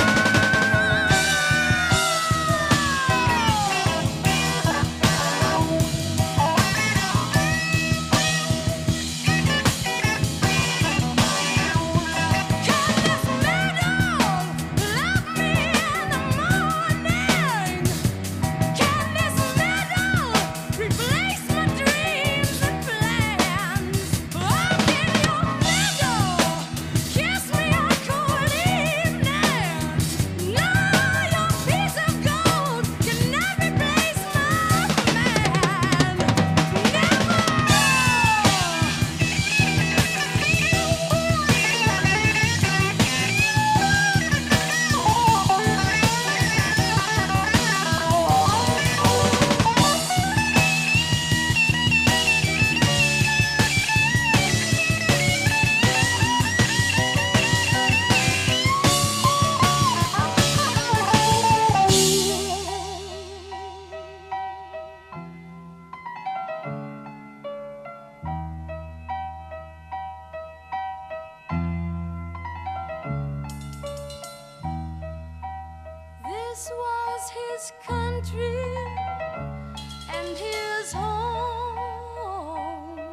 this was his country and his home.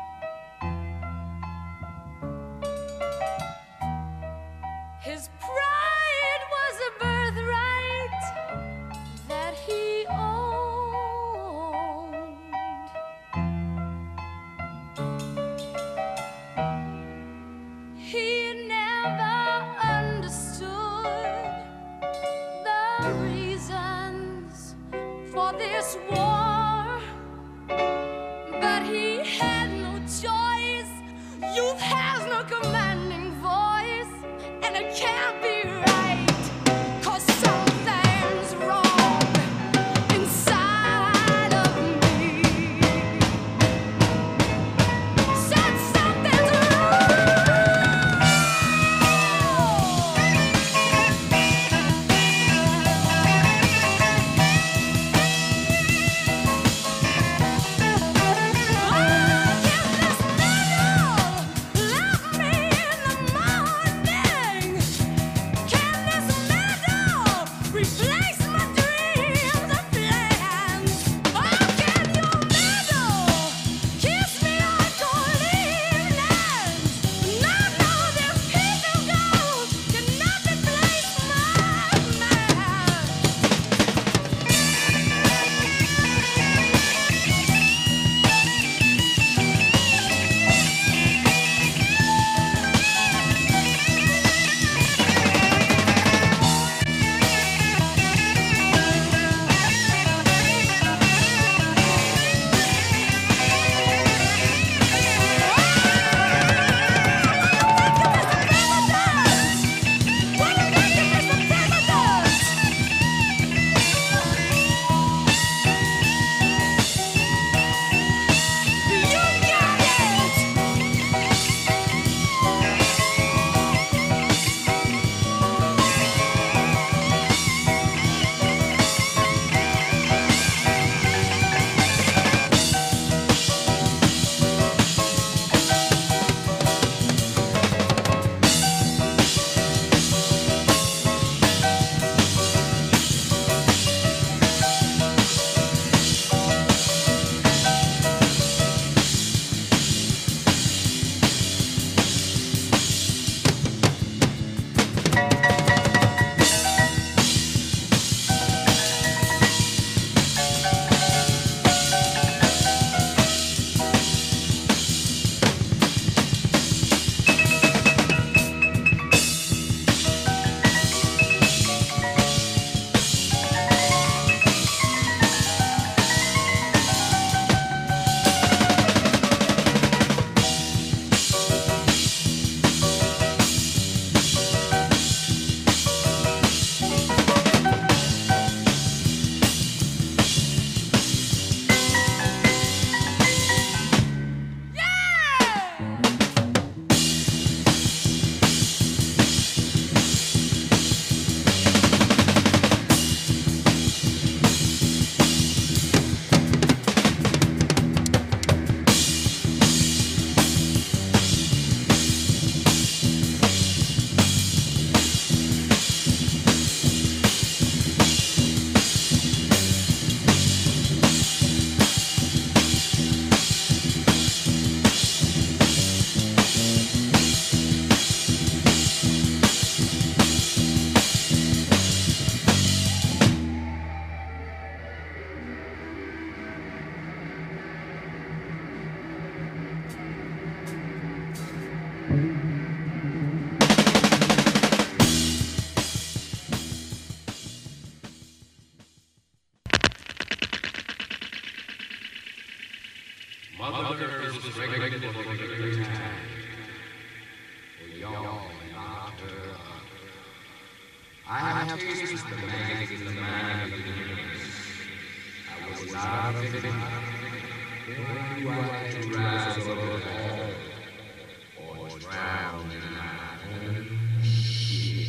His pride was a birthright that he owned. He never understood the reasons for this war, but he had no choice. Youth has no commanding voice, and it can't be right, 'cause something's wrong inside of me. Said something's wrong. I have tasted the magic of the man of the universe. I was not a victim. When you had to rise above it all, or drown in my own shit.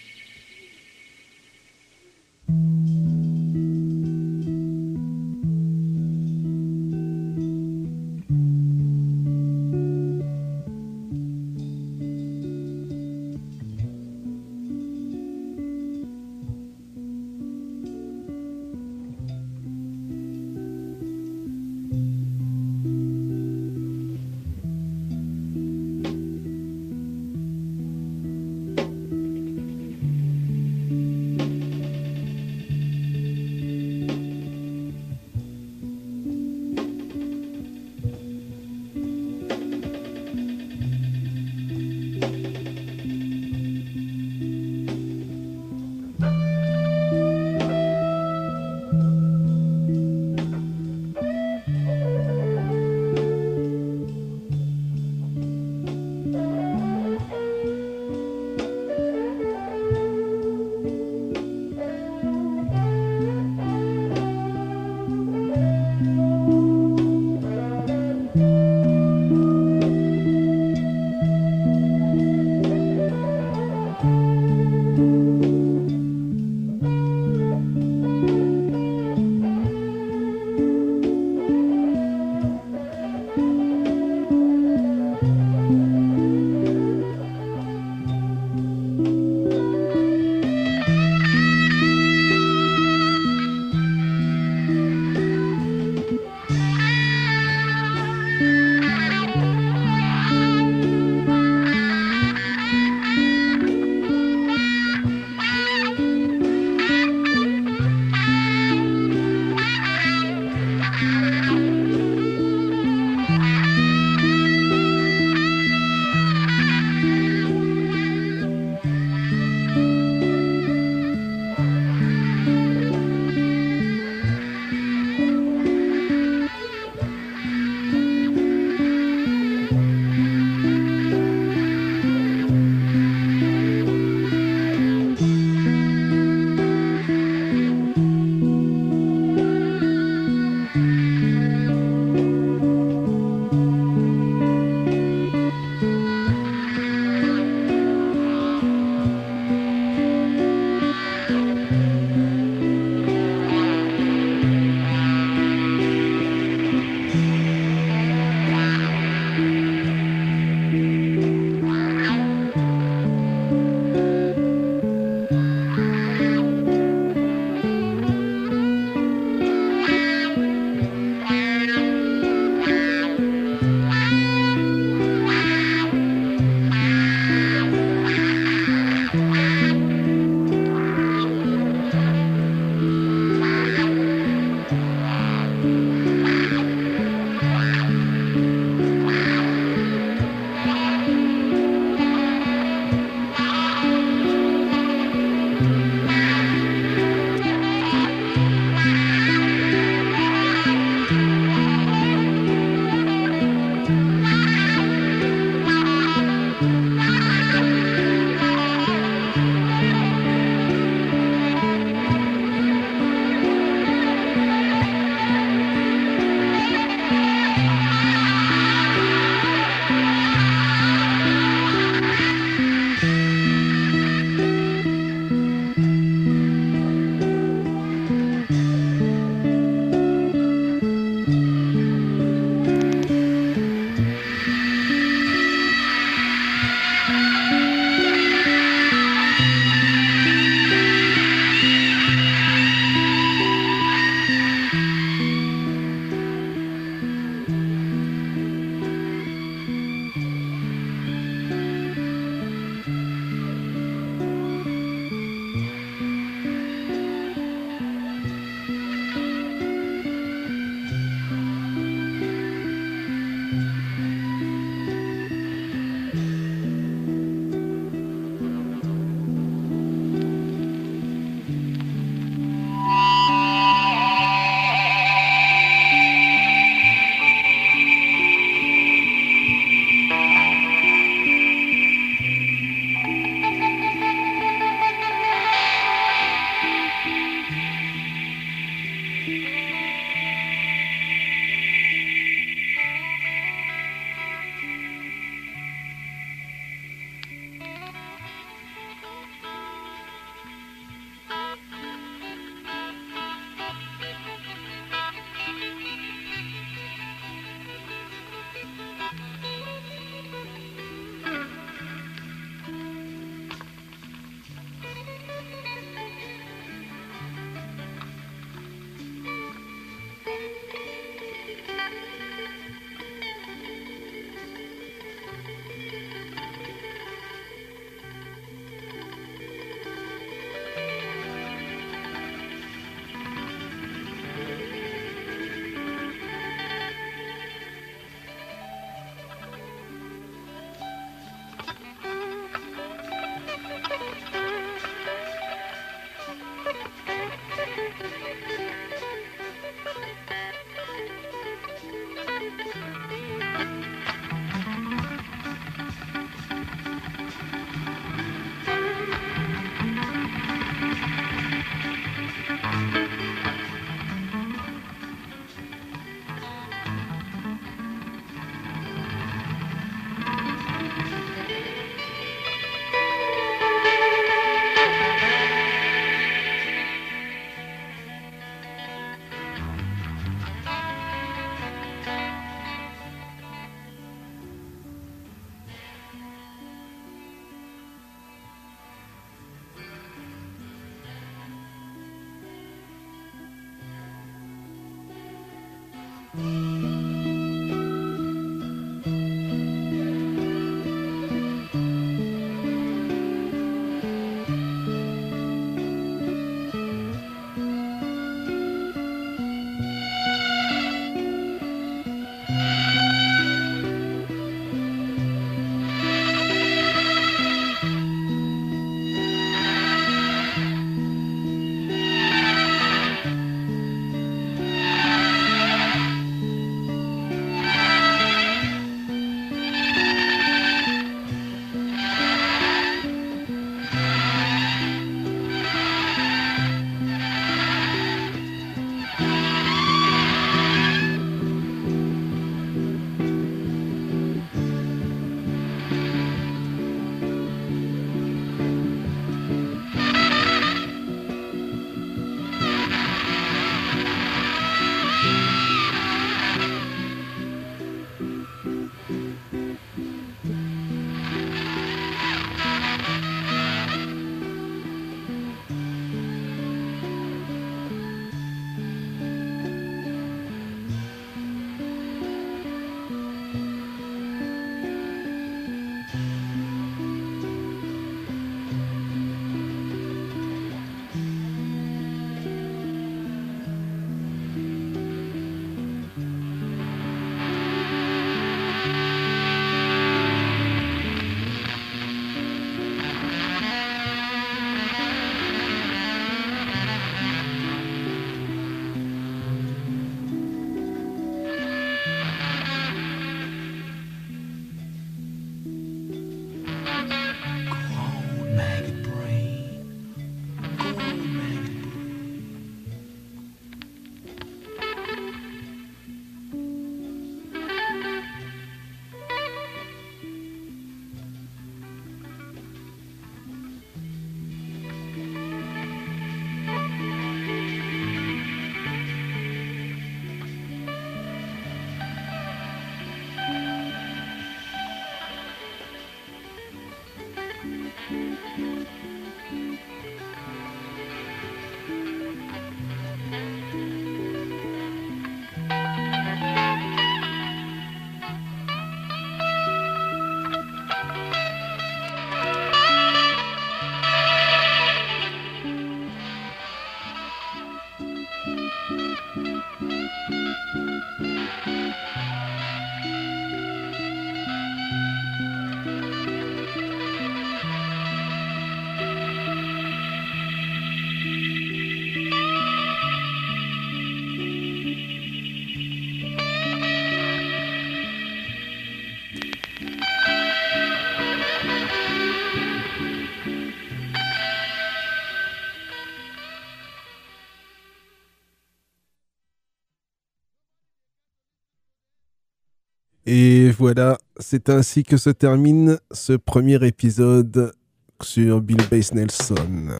Et voilà, c'est ainsi que se termine ce premier épisode sur Bill Bass Nelson.